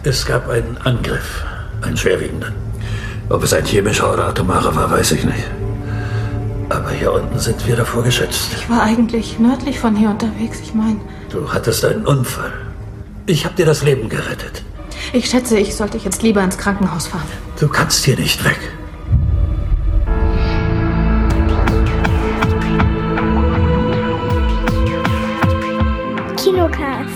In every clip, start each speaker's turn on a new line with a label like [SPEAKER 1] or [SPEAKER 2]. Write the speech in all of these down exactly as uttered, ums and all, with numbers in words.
[SPEAKER 1] Es gab einen Angriff, einen schwerwiegenden. Ob es ein chemischer oder atomarer war, weiß ich nicht. Aber hier unten sind wir davor geschützt.
[SPEAKER 2] Ich war eigentlich nördlich von hier unterwegs, ich meine...
[SPEAKER 1] Du hattest einen Unfall. Ich habe dir das Leben gerettet.
[SPEAKER 2] Ich schätze, ich sollte jetzt lieber ins Krankenhaus fahren.
[SPEAKER 1] Du kannst hier nicht weg.
[SPEAKER 3] Kinocast.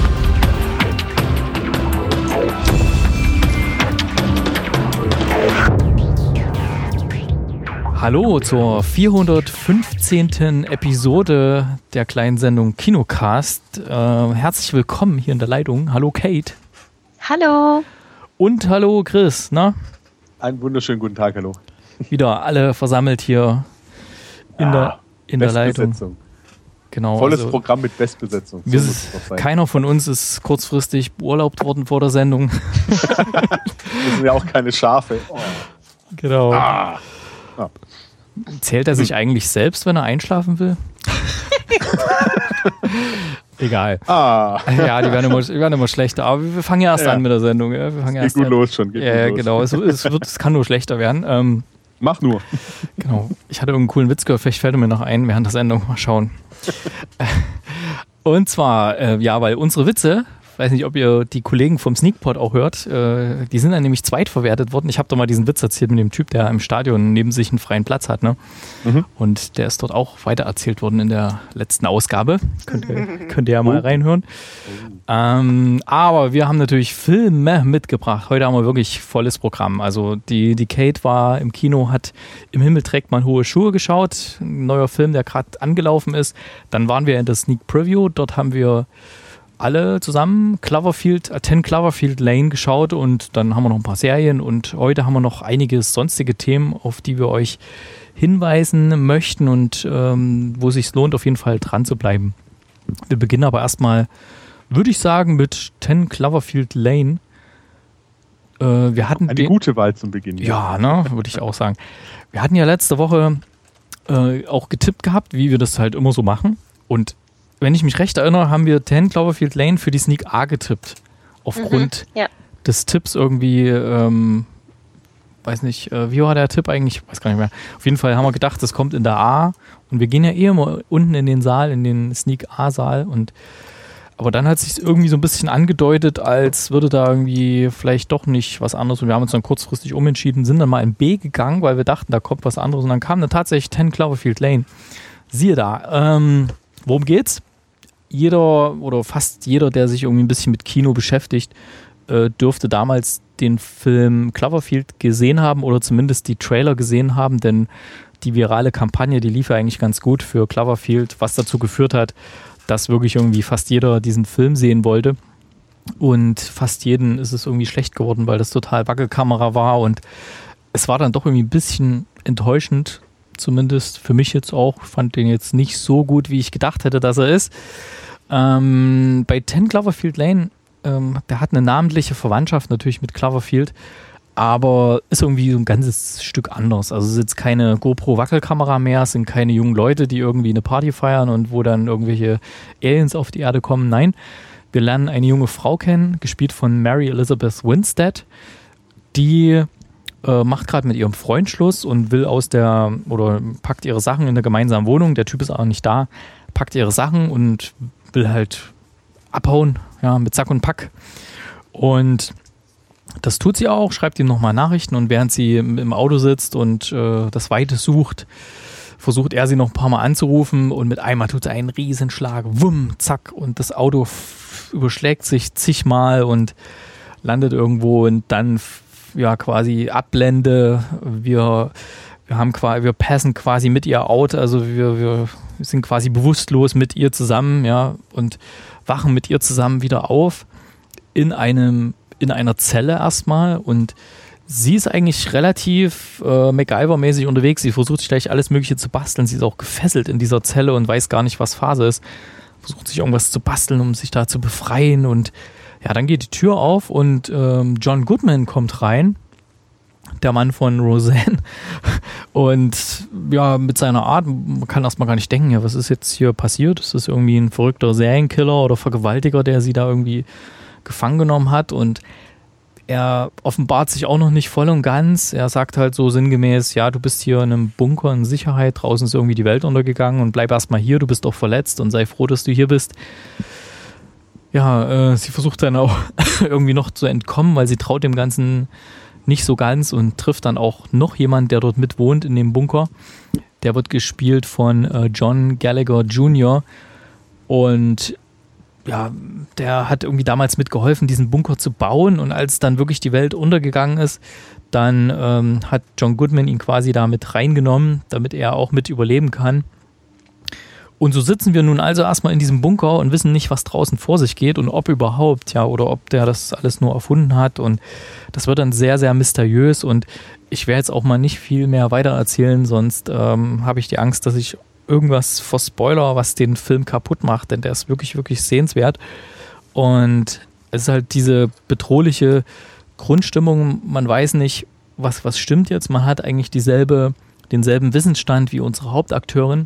[SPEAKER 4] Hallo zur vierhundertfünfzehnten Episode der kleinen Sendung Kinocast. Äh, herzlich willkommen hier in der Leitung. Hallo Kate.
[SPEAKER 5] Hallo.
[SPEAKER 4] Und hallo Chris. Na?
[SPEAKER 6] Einen wunderschönen guten Tag, hallo.
[SPEAKER 4] Wieder alle versammelt hier in, ah, der, in der Leitung. Genau,
[SPEAKER 6] volles
[SPEAKER 4] also,
[SPEAKER 6] Programm mit Bestbesetzung. So
[SPEAKER 4] wir ist, keiner von uns ist kurzfristig beurlaubt worden vor der Sendung.
[SPEAKER 6] Wir sind ja auch keine Schafe. Oh.
[SPEAKER 4] Genau.
[SPEAKER 6] Ah. Ah.
[SPEAKER 4] Zählt er sich eigentlich selbst, wenn er einschlafen will? Egal.
[SPEAKER 6] Ah.
[SPEAKER 4] Ja, die werden immer, die werden immer schlechter. Aber wir fangen ja erst ja. an mit der Sendung. Ja, wir fangen
[SPEAKER 6] geht
[SPEAKER 4] erst
[SPEAKER 6] gut
[SPEAKER 4] an.
[SPEAKER 6] los schon. Geht
[SPEAKER 4] ja,
[SPEAKER 6] gut
[SPEAKER 4] genau.
[SPEAKER 6] los.
[SPEAKER 4] Es, es, wird, es kann nur schlechter werden. Ähm,
[SPEAKER 6] Mach nur.
[SPEAKER 4] Genau. Ich hatte irgendeinen coolen Witz gehört. Vielleicht fällt er mir noch ein während der Sendung. Mal schauen. Und zwar, äh, ja, weil unsere Witze, weiß nicht, ob ihr die Kollegen vom Sneakpot auch hört, äh, die sind dann nämlich zweitverwertet worden. Ich habe doch mal diesen Witz erzählt mit dem Typ, der im Stadion neben sich einen freien Platz hat, ne? Mhm. Und der ist dort auch weitererzählt worden in der letzten Ausgabe. Könnt ihr, könnt ihr ja mal reinhören. Oh. Ähm, aber wir haben natürlich Filme mitgebracht. Heute haben wir wirklich volles Programm. Also die, die Kate war im Kino, hat Im Himmel trägt man hohe Schuhe geschaut. Ein neuer Film, der gerade angelaufen ist. Dann waren wir in der Sneak Preview. Dort haben wir alle zusammen Cloverfield, äh, zehn Cloverfield Lane geschaut und dann haben wir noch ein paar Serien und heute haben wir noch einige sonstige Themen, auf die wir euch hinweisen möchten und ähm, wo es sich lohnt, auf jeden Fall dran zu bleiben. Wir beginnen aber erstmal, würde ich sagen, mit zehn Cloverfield Lane. Äh, wir hatten
[SPEAKER 6] Eine
[SPEAKER 4] den,
[SPEAKER 6] gute Wahl zum Beginn.
[SPEAKER 4] Ja, ne, würde ich auch sagen. Wir hatten ja letzte Woche äh, auch getippt gehabt, wie wir das halt immer so machen und wenn ich mich recht erinnere, haben wir zehn Cloverfield Lane für die Sneak A getippt. Aufgrund mhm, ja. des Tipps irgendwie, ähm, weiß nicht, äh, wie war der Tipp eigentlich? Weiß gar nicht mehr. Auf jeden Fall haben wir gedacht, das kommt in der A und wir gehen ja eh immer unten in den Saal, in den Sneak A-Saal und aber dann hat es sich irgendwie so ein bisschen angedeutet, als würde da irgendwie vielleicht doch nicht was anderes und wir haben uns dann kurzfristig umentschieden, sind dann mal in B gegangen, weil wir dachten, da kommt was anderes und dann kam dann tatsächlich zehn Cloverfield Lane. Siehe da, ähm, worum geht's? Jeder oder fast jeder, der sich irgendwie ein bisschen mit Kino beschäftigt, äh, dürfte damals den Film Cloverfield gesehen haben oder zumindest die Trailer gesehen haben, denn die virale Kampagne, die lief ja eigentlich ganz gut für Cloverfield, was dazu geführt hat, dass wirklich irgendwie fast jeder diesen Film sehen wollte und fast jeden ist es irgendwie schlecht geworden, weil das total Wackelkamera war und es war dann doch irgendwie ein bisschen enttäuschend, zumindest für mich jetzt auch. Ich fand den jetzt nicht so gut, wie ich gedacht hätte, dass er ist. Ähm, bei zehn Cloverfield Lane, ähm, der hat eine namentliche Verwandtschaft natürlich mit Cloverfield, aber ist irgendwie so ein ganzes Stück anders. Also es ist jetzt keine GoPro-Wackelkamera mehr, es sind keine jungen Leute, die irgendwie eine Party feiern und wo dann irgendwelche Aliens auf die Erde kommen. Nein, wir lernen eine junge Frau kennen, gespielt von Mary Elizabeth Winstead, die äh, macht gerade mit ihrem Freund Schluss und will aus der, oder packt ihre Sachen in der gemeinsamen Wohnung, der Typ ist aber nicht da, packt ihre Sachen und will halt abhauen, ja, mit Sack und Pack. Und das tut sie auch, schreibt ihm nochmal Nachrichten und während sie im, im Auto sitzt und äh, das Weite sucht, versucht er sie noch ein paar Mal anzurufen und mit einmal tut er einen Riesenschlag, wumm, zack, und das Auto f- überschlägt sich zigmal und landet irgendwo und dann ja quasi Abblende, wir wir haben quasi, wir passen quasi mit ihr out, also wir, wir sind quasi bewusstlos mit ihr zusammen, ja, und wachen mit ihr zusammen wieder auf in einem, in einer Zelle erstmal und sie ist eigentlich relativ äh, MacGyver-mäßig unterwegs, sie versucht sich gleich alles Mögliche zu basteln, sie ist auch gefesselt in dieser Zelle und weiß gar nicht, was Phase ist, versucht sich irgendwas zu basteln, um sich da zu befreien und ja, dann geht die Tür auf und ähm, John Goodman kommt rein, der Mann von Roseanne und ja, mit seiner Art, man kann erstmal gar nicht denken, ja, was ist jetzt hier passiert? Ist das irgendwie ein verrückter Serienkiller oder Vergewaltiger, der sie da irgendwie gefangen genommen hat und er offenbart sich auch noch nicht voll und ganz. Er sagt halt so sinngemäß, ja, du bist hier in einem Bunker in Sicherheit, draußen ist irgendwie die Welt untergegangen und bleib erstmal hier, du bist doch verletzt und sei froh, dass du hier bist. Ja, äh, sie versucht dann auch irgendwie noch zu entkommen, weil sie traut dem Ganzen nicht so ganz und trifft dann auch noch jemanden, der dort mit wohnt in dem Bunker. Der wird gespielt von äh, John Gallagher Junior Und ja, der hat irgendwie damals mitgeholfen, diesen Bunker zu bauen. Und als dann wirklich die Welt untergegangen ist, dann ähm, hat John Goodman ihn quasi da mit reingenommen, damit er auch mit überleben kann. Und so sitzen wir nun also erstmal in diesem Bunker und wissen nicht, was draußen vor sich geht und ob überhaupt, ja, oder ob der das alles nur erfunden hat. Und das wird dann sehr, sehr mysteriös. Und ich werde jetzt auch mal nicht viel mehr weiter erzählen, sonst ähm, habe ich die Angst, dass ich irgendwas vor Spoiler, was den Film kaputt macht, denn der ist wirklich, wirklich sehenswert. Und es ist halt diese bedrohliche Grundstimmung, man weiß nicht, was, was stimmt jetzt. Man hat eigentlich dieselbe, denselben Wissensstand wie unsere Hauptakteurin.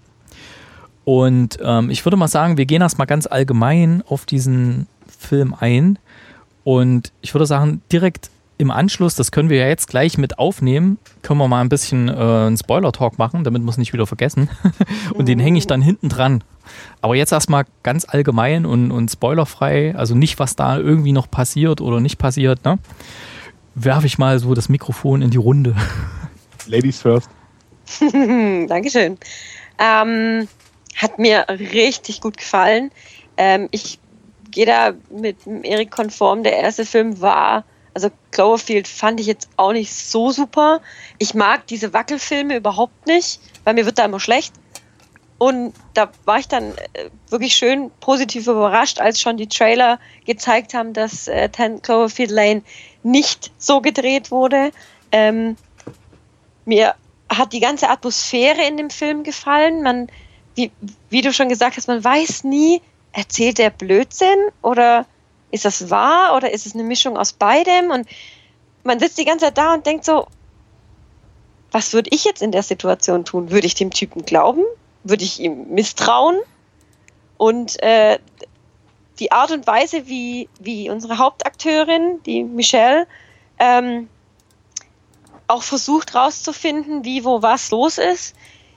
[SPEAKER 4] Und ähm, ich würde mal sagen, wir gehen erstmal ganz allgemein auf diesen Film ein. Und ich würde sagen, direkt im Anschluss, das können wir ja jetzt gleich mit aufnehmen, können wir mal ein bisschen äh, einen Spoiler-Talk machen, damit wir es nicht wieder vergessen. Und den hänge ich dann hinten dran. Aber jetzt erstmal ganz allgemein und, und spoilerfrei, also nicht, was da irgendwie noch passiert oder nicht passiert, ne? Werfe ich mal so das Mikrofon in die Runde.
[SPEAKER 6] Ladies first.
[SPEAKER 3] Dankeschön. Ähm, hat mir richtig gut gefallen. Ähm, ich gehe da mit Erik konform. Der erste Film war, also Cloverfield fand ich jetzt auch nicht so super. Ich mag diese Wackelfilme überhaupt nicht, weil mir wird da immer schlecht. Und da war ich dann äh, wirklich schön positiv überrascht, als schon die Trailer gezeigt haben, dass äh, zehn Cloverfield Lane nicht so gedreht wurde. Ähm, mir hat die ganze Atmosphäre in dem Film gefallen. Man, wie, wie du schon gesagt hast, man weiß nie, erzählt er Blödsinn oder ist das wahr oder ist es eine Mischung aus beidem? Und man sitzt die ganze Zeit da und denkt so, was würde ich jetzt in der Situation tun? Würde ich dem Typen glauben? Würde ich ihm misstrauen? Und äh, die Art und Weise, wie, wie unsere Hauptakteurin, die Michelle, ähm, auch versucht rauszufinden, wie, wo, was los ist,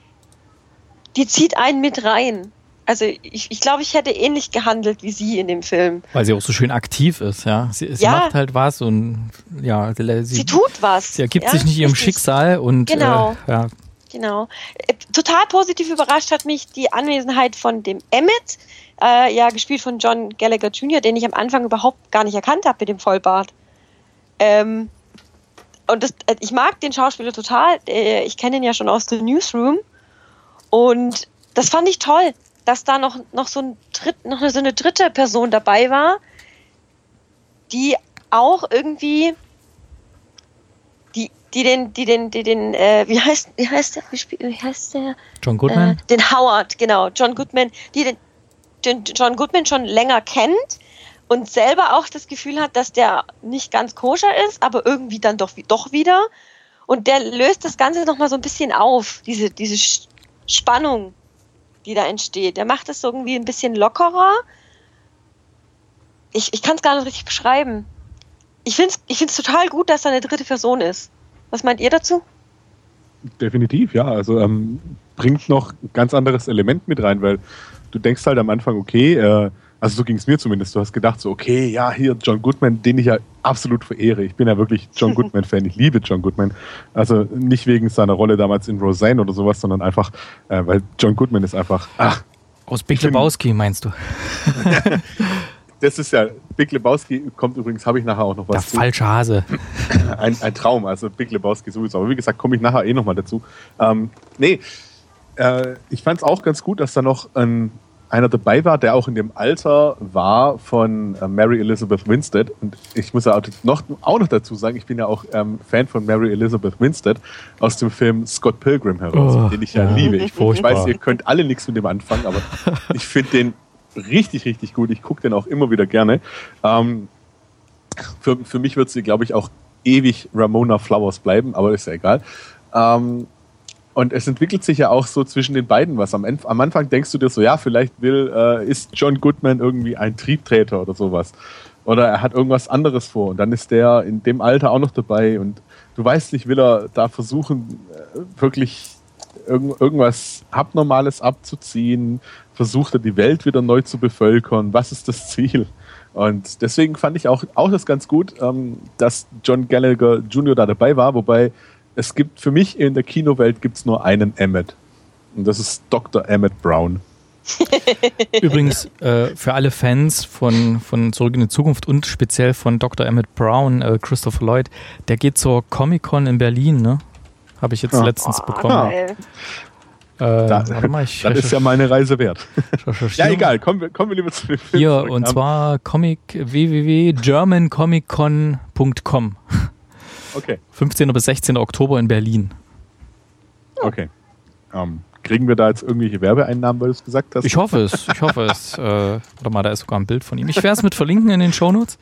[SPEAKER 3] die zieht einen mit rein. Also ich, ich glaube, ich hätte ähnlich gehandelt wie sie in dem Film.
[SPEAKER 4] Weil sie auch so schön aktiv ist, ja. Sie, sie
[SPEAKER 3] ja.
[SPEAKER 4] macht halt was und ja, sie,
[SPEAKER 3] sie tut was.
[SPEAKER 4] Sie ergibt
[SPEAKER 3] ja,
[SPEAKER 4] sich nicht ihrem
[SPEAKER 3] richtig.
[SPEAKER 4] Schicksal und
[SPEAKER 3] genau.
[SPEAKER 4] Äh, ja.
[SPEAKER 3] Genau. Total positiv überrascht hat mich die Anwesenheit von dem Emmett, äh, ja, gespielt von John Gallagher Junior, den ich am Anfang überhaupt gar nicht erkannt habe mit dem Vollbart. Ähm, und das, ich mag den Schauspieler total. Ich kenne ihn ja schon aus The Newsroom. Und das fand ich toll, dass da noch, noch, so, ein Dritt, noch so eine dritte Person dabei war, die auch irgendwie die, die den, die den, die den, äh, wie heißt, wie heißt der, wie heißt der?
[SPEAKER 4] John Goodman?
[SPEAKER 3] Äh, den Howard, genau, John Goodman, die den, den John Goodman schon länger kennt und selber auch das Gefühl hat, dass der nicht ganz koscher ist, aber irgendwie dann doch, doch wieder. Und der löst das Ganze nochmal so ein bisschen auf, diese, diese Spannung, die da entsteht. Der macht es irgendwie ein bisschen lockerer. Ich, ich kann es gar nicht richtig beschreiben. Ich finde es ich find's total gut, dass da eine dritte Person ist. Was meint ihr dazu?
[SPEAKER 6] Definitiv, ja. Also ähm, bringt noch ein ganz anderes Element mit rein, weil du denkst halt am Anfang, okay, äh, also so ging es mir zumindest, du hast gedacht so, okay, ja, hier John Goodman, den ich ja absolut verehre. Ich bin ja wirklich John Goodman-Fan, ich liebe John Goodman. Also nicht wegen seiner Rolle damals in Roseanne oder sowas, sondern einfach, äh, weil John Goodman ist einfach, ach.
[SPEAKER 4] Aus Big Lebowski meinst du?
[SPEAKER 6] Das ist ja, Big Lebowski kommt übrigens, habe ich nachher auch noch was
[SPEAKER 4] Der zu. Falsche Hase.
[SPEAKER 6] Ein, ein Traum, also Big Lebowski sowieso. Aber wie gesagt, komme ich nachher eh nochmal dazu. Ähm, nee, äh, ich fand es auch ganz gut, dass da noch ein, einer dabei war, der auch in dem Alter war von äh, Mary Elizabeth Winstead. Und ich muss ja auch noch, auch noch dazu sagen, ich bin ja auch ähm, Fan von Mary Elizabeth Winstead aus dem Film Scott Pilgrim heraus, oh, den ich ja, ja liebe. Ich, ich weiß, ihr könnt alle nichts mit dem anfangen, aber ich finde den richtig, richtig gut. Ich gucke den auch immer wieder gerne. Ähm, für, für mich wird sie, glaube ich, auch ewig Ramona Flowers bleiben, aber ist ja egal. Ähm, und es entwickelt sich ja auch so zwischen den beiden was. Am, am Anfang denkst du dir so, ja, vielleicht will, äh, ist John Goodman irgendwie ein Triebtreter oder sowas. Oder er hat irgendwas anderes vor und dann ist der in dem Alter auch noch dabei und du weißt nicht, will er da versuchen, wirklich irgend, irgendwas Abnormales abzuziehen? Versucht er die Welt wieder neu zu bevölkern? Was ist das Ziel? Und deswegen fand ich auch, auch das ganz gut, ähm, dass John Gallagher Junior da dabei war, wobei es gibt für mich in der Kinowelt gibt's nur einen Emmett und das ist Doktor Emmett Brown.
[SPEAKER 4] Übrigens, äh, für alle Fans von, von Zurück in die Zukunft und speziell von Doktor Emmett Brown, äh, Christopher Lloyd, der geht zur Comic-Con in Berlin, ne? Habe ich jetzt ja. letztens oh, bekommen.
[SPEAKER 6] Äh, da, warte mal, ich das ist ja meine Reise wert. Ja, egal, kommen wir, kommen wir lieber zu dem Film.
[SPEAKER 4] Hier, zurück. Und zwar Comic w w w punkt german comic con punkt com.
[SPEAKER 6] Okay.
[SPEAKER 4] fünfzehnten bis sechzehnten Oktober in Berlin.
[SPEAKER 6] Okay. Um. Kriegen wir da jetzt irgendwelche Werbeeinnahmen, weil du es gesagt hast?
[SPEAKER 4] Ich hoffe es, ich hoffe es. Äh, warte mal, da ist sogar ein Bild von ihm. Ich werde es mit verlinken in den Shownotes.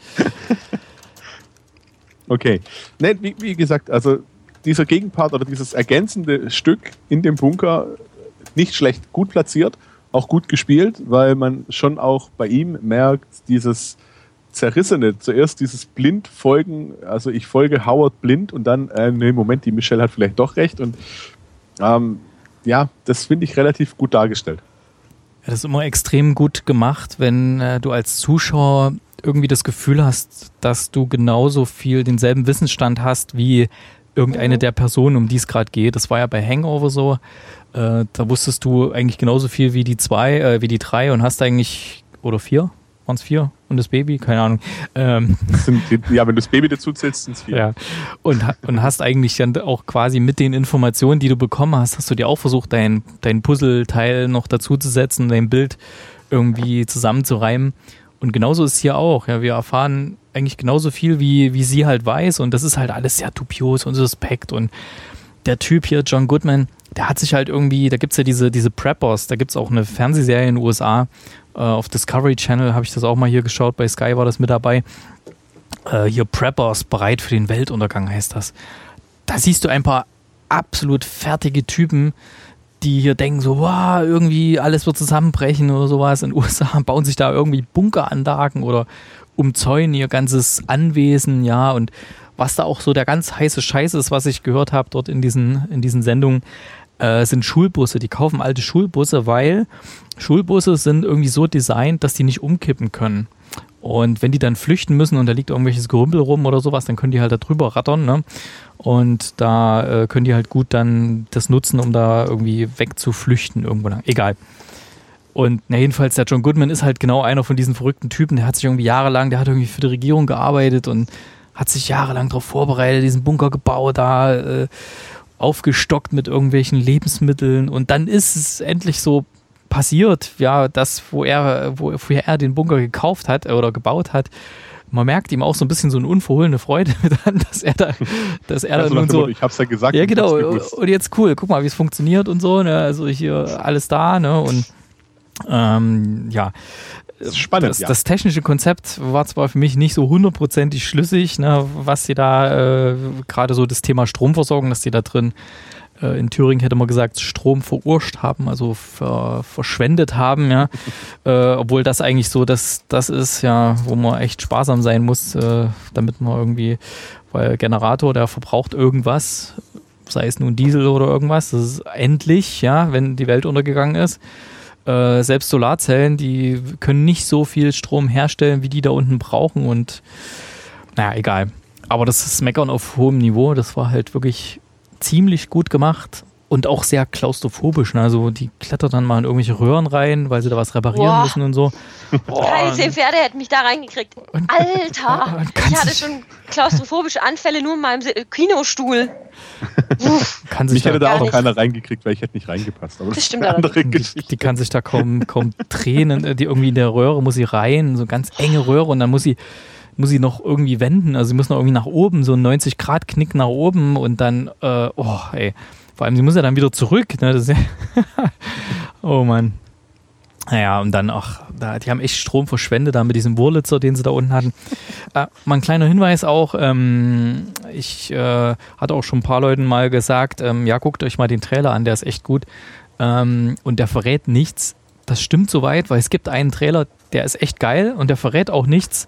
[SPEAKER 6] Okay. Nee, wie, wie gesagt, also dieser Gegenpart oder dieses ergänzende Stück in dem Bunker, nicht schlecht, gut platziert, auch gut gespielt, weil man schon auch bei ihm merkt, dieses Zerrissene, zuerst dieses Blindfolgen, also ich folge Howard blind und dann, äh, nee, Moment, die Michelle hat vielleicht doch recht und ähm, ja, das finde ich relativ gut dargestellt.
[SPEAKER 4] Ja, das ist immer extrem gut gemacht, wenn äh, du als Zuschauer irgendwie das Gefühl hast, dass du genauso viel denselben Wissensstand hast wie irgendeine der Personen, um die es gerade geht. Das war ja bei Hangover so. Äh, da wusstest du eigentlich genauso viel wie die zwei, äh, wie die drei und hast eigentlich, oder vier? Waren es vier? Und das Baby? Keine Ahnung. Ähm,
[SPEAKER 6] sind die, ja, wenn du das Baby dazu zählst, sind es vier.
[SPEAKER 4] Ja. Und, und hast eigentlich dann auch quasi mit den Informationen, die du bekommen hast, hast du dir auch versucht, dein, dein Puzzleteil noch dazu zu setzen, dein Bild irgendwie zusammenzureimen. Und genauso ist es hier auch. Ja, wir erfahren eigentlich genauso viel, wie, wie sie halt weiß. Und das ist halt alles sehr dubios und suspekt. Und der Typ hier, John Goodman, der hat sich halt irgendwie, da gibt es ja diese, diese Preppers, da gibt es auch eine Fernsehserie in den U S A, äh, auf Discovery Channel habe ich das auch mal hier geschaut, bei Sky war das mit dabei. Äh, hier Preppers, bereit für den Weltuntergang heißt das. Da siehst du ein paar absolut fertige Typen, die hier denken so, wow, irgendwie alles wird zusammenbrechen oder sowas. In den U S A bauen sich da irgendwie Bunkeranlagen oder umzäunen ihr ganzes Anwesen, ja, und was da auch so der ganz heiße Scheiß ist, was ich gehört habe dort in diesen, in diesen Sendungen, äh, sind Schulbusse. Die kaufen alte Schulbusse, weil Schulbusse sind irgendwie so designt, dass die nicht umkippen können. Und wenn die dann flüchten müssen und da liegt irgendwelches Gerümpel rum oder sowas, dann können die halt da drüber rattern, ne? Und da äh, können die halt gut dann das nutzen, um da irgendwie wegzuflüchten irgendwo lang. Egal. Und na, jedenfalls, der John Goodman ist halt genau einer von diesen verrückten Typen, der hat sich irgendwie jahrelang, der hat irgendwie für die Regierung gearbeitet und hat sich jahrelang darauf vorbereitet, diesen Bunker gebaut, da äh, aufgestockt mit irgendwelchen Lebensmitteln und dann ist es endlich so passiert, ja, das, wo er, wo, woher er den Bunker gekauft hat oder gebaut hat. Man merkt ihm auch so ein bisschen so eine unverhohlene Freude an, dass er da, dass er
[SPEAKER 6] also
[SPEAKER 4] dann nun so.
[SPEAKER 6] Ich hab's ja gesagt.
[SPEAKER 4] Ja, genau. Und jetzt cool, guck mal, wie es funktioniert und so, ne? Also hier alles da, ne? Und ähm, ja.
[SPEAKER 6] Das ist spannend,
[SPEAKER 4] das,
[SPEAKER 6] ja.
[SPEAKER 4] Das technische Konzept war zwar für mich nicht so hundertprozentig schlüssig, ne, was sie da, äh, gerade so das Thema Stromversorgung, dass die da drin, äh, in Thüringen hätte man gesagt, Strom verurscht haben, also ver, verschwendet haben, ja, äh, obwohl das eigentlich so das, das ist, ja, wo man echt sparsam sein muss, äh, damit man irgendwie, weil Generator, der verbraucht irgendwas, sei es nun Diesel oder irgendwas, das ist endlich, ja, wenn die Welt untergegangen ist. Äh, selbst Solarzellen, die können nicht so viel Strom herstellen, wie die da unten brauchen und naja, egal. Aber das ist Meckern auf hohem Niveau, das war halt wirklich ziemlich gut gemacht und auch sehr klaustrophobisch. Ne? Also die klettert dann mal in irgendwelche Röhren rein, weil sie da was reparieren Boah. müssen und so.
[SPEAKER 3] dreißehn Pferde hätten mich da reingekriegt. Und, Alter! Und ich hatte schon klaustrophobische Anfälle nur in meinem Kinostuhl.
[SPEAKER 4] Kann sich
[SPEAKER 6] Mich
[SPEAKER 4] da
[SPEAKER 6] hätte da auch nicht. Keiner reingekriegt, weil ich hätte nicht reingepasst. Aber das,
[SPEAKER 3] das stimmt
[SPEAKER 6] ist eine andere
[SPEAKER 3] die,
[SPEAKER 6] Geschichte.
[SPEAKER 4] Die kann sich da kaum, kaum tränen. Die irgendwie in der Röhre muss sie rein, so ganz enge Röhre und dann muss sie muss sie noch irgendwie wenden. Also sie muss noch irgendwie nach oben, so ein neunzig Grad Knick nach oben und dann, äh, oh ey, vor allem sie muss ja dann wieder zurück. Ne? Das ist ja oh Mann. Naja, und dann auch, da, die haben echt Strom verschwendet da mit diesem Wurlitzer, den sie da unten hatten. Äh, mal ein kleiner Hinweis auch, ähm, ich äh, hatte auch schon ein paar Leuten mal gesagt, ähm, ja, guckt euch mal den Trailer an, der ist echt gut. Ähm, und der verrät nichts. Das stimmt soweit, weil es gibt einen Trailer, der ist echt geil und der verrät auch nichts.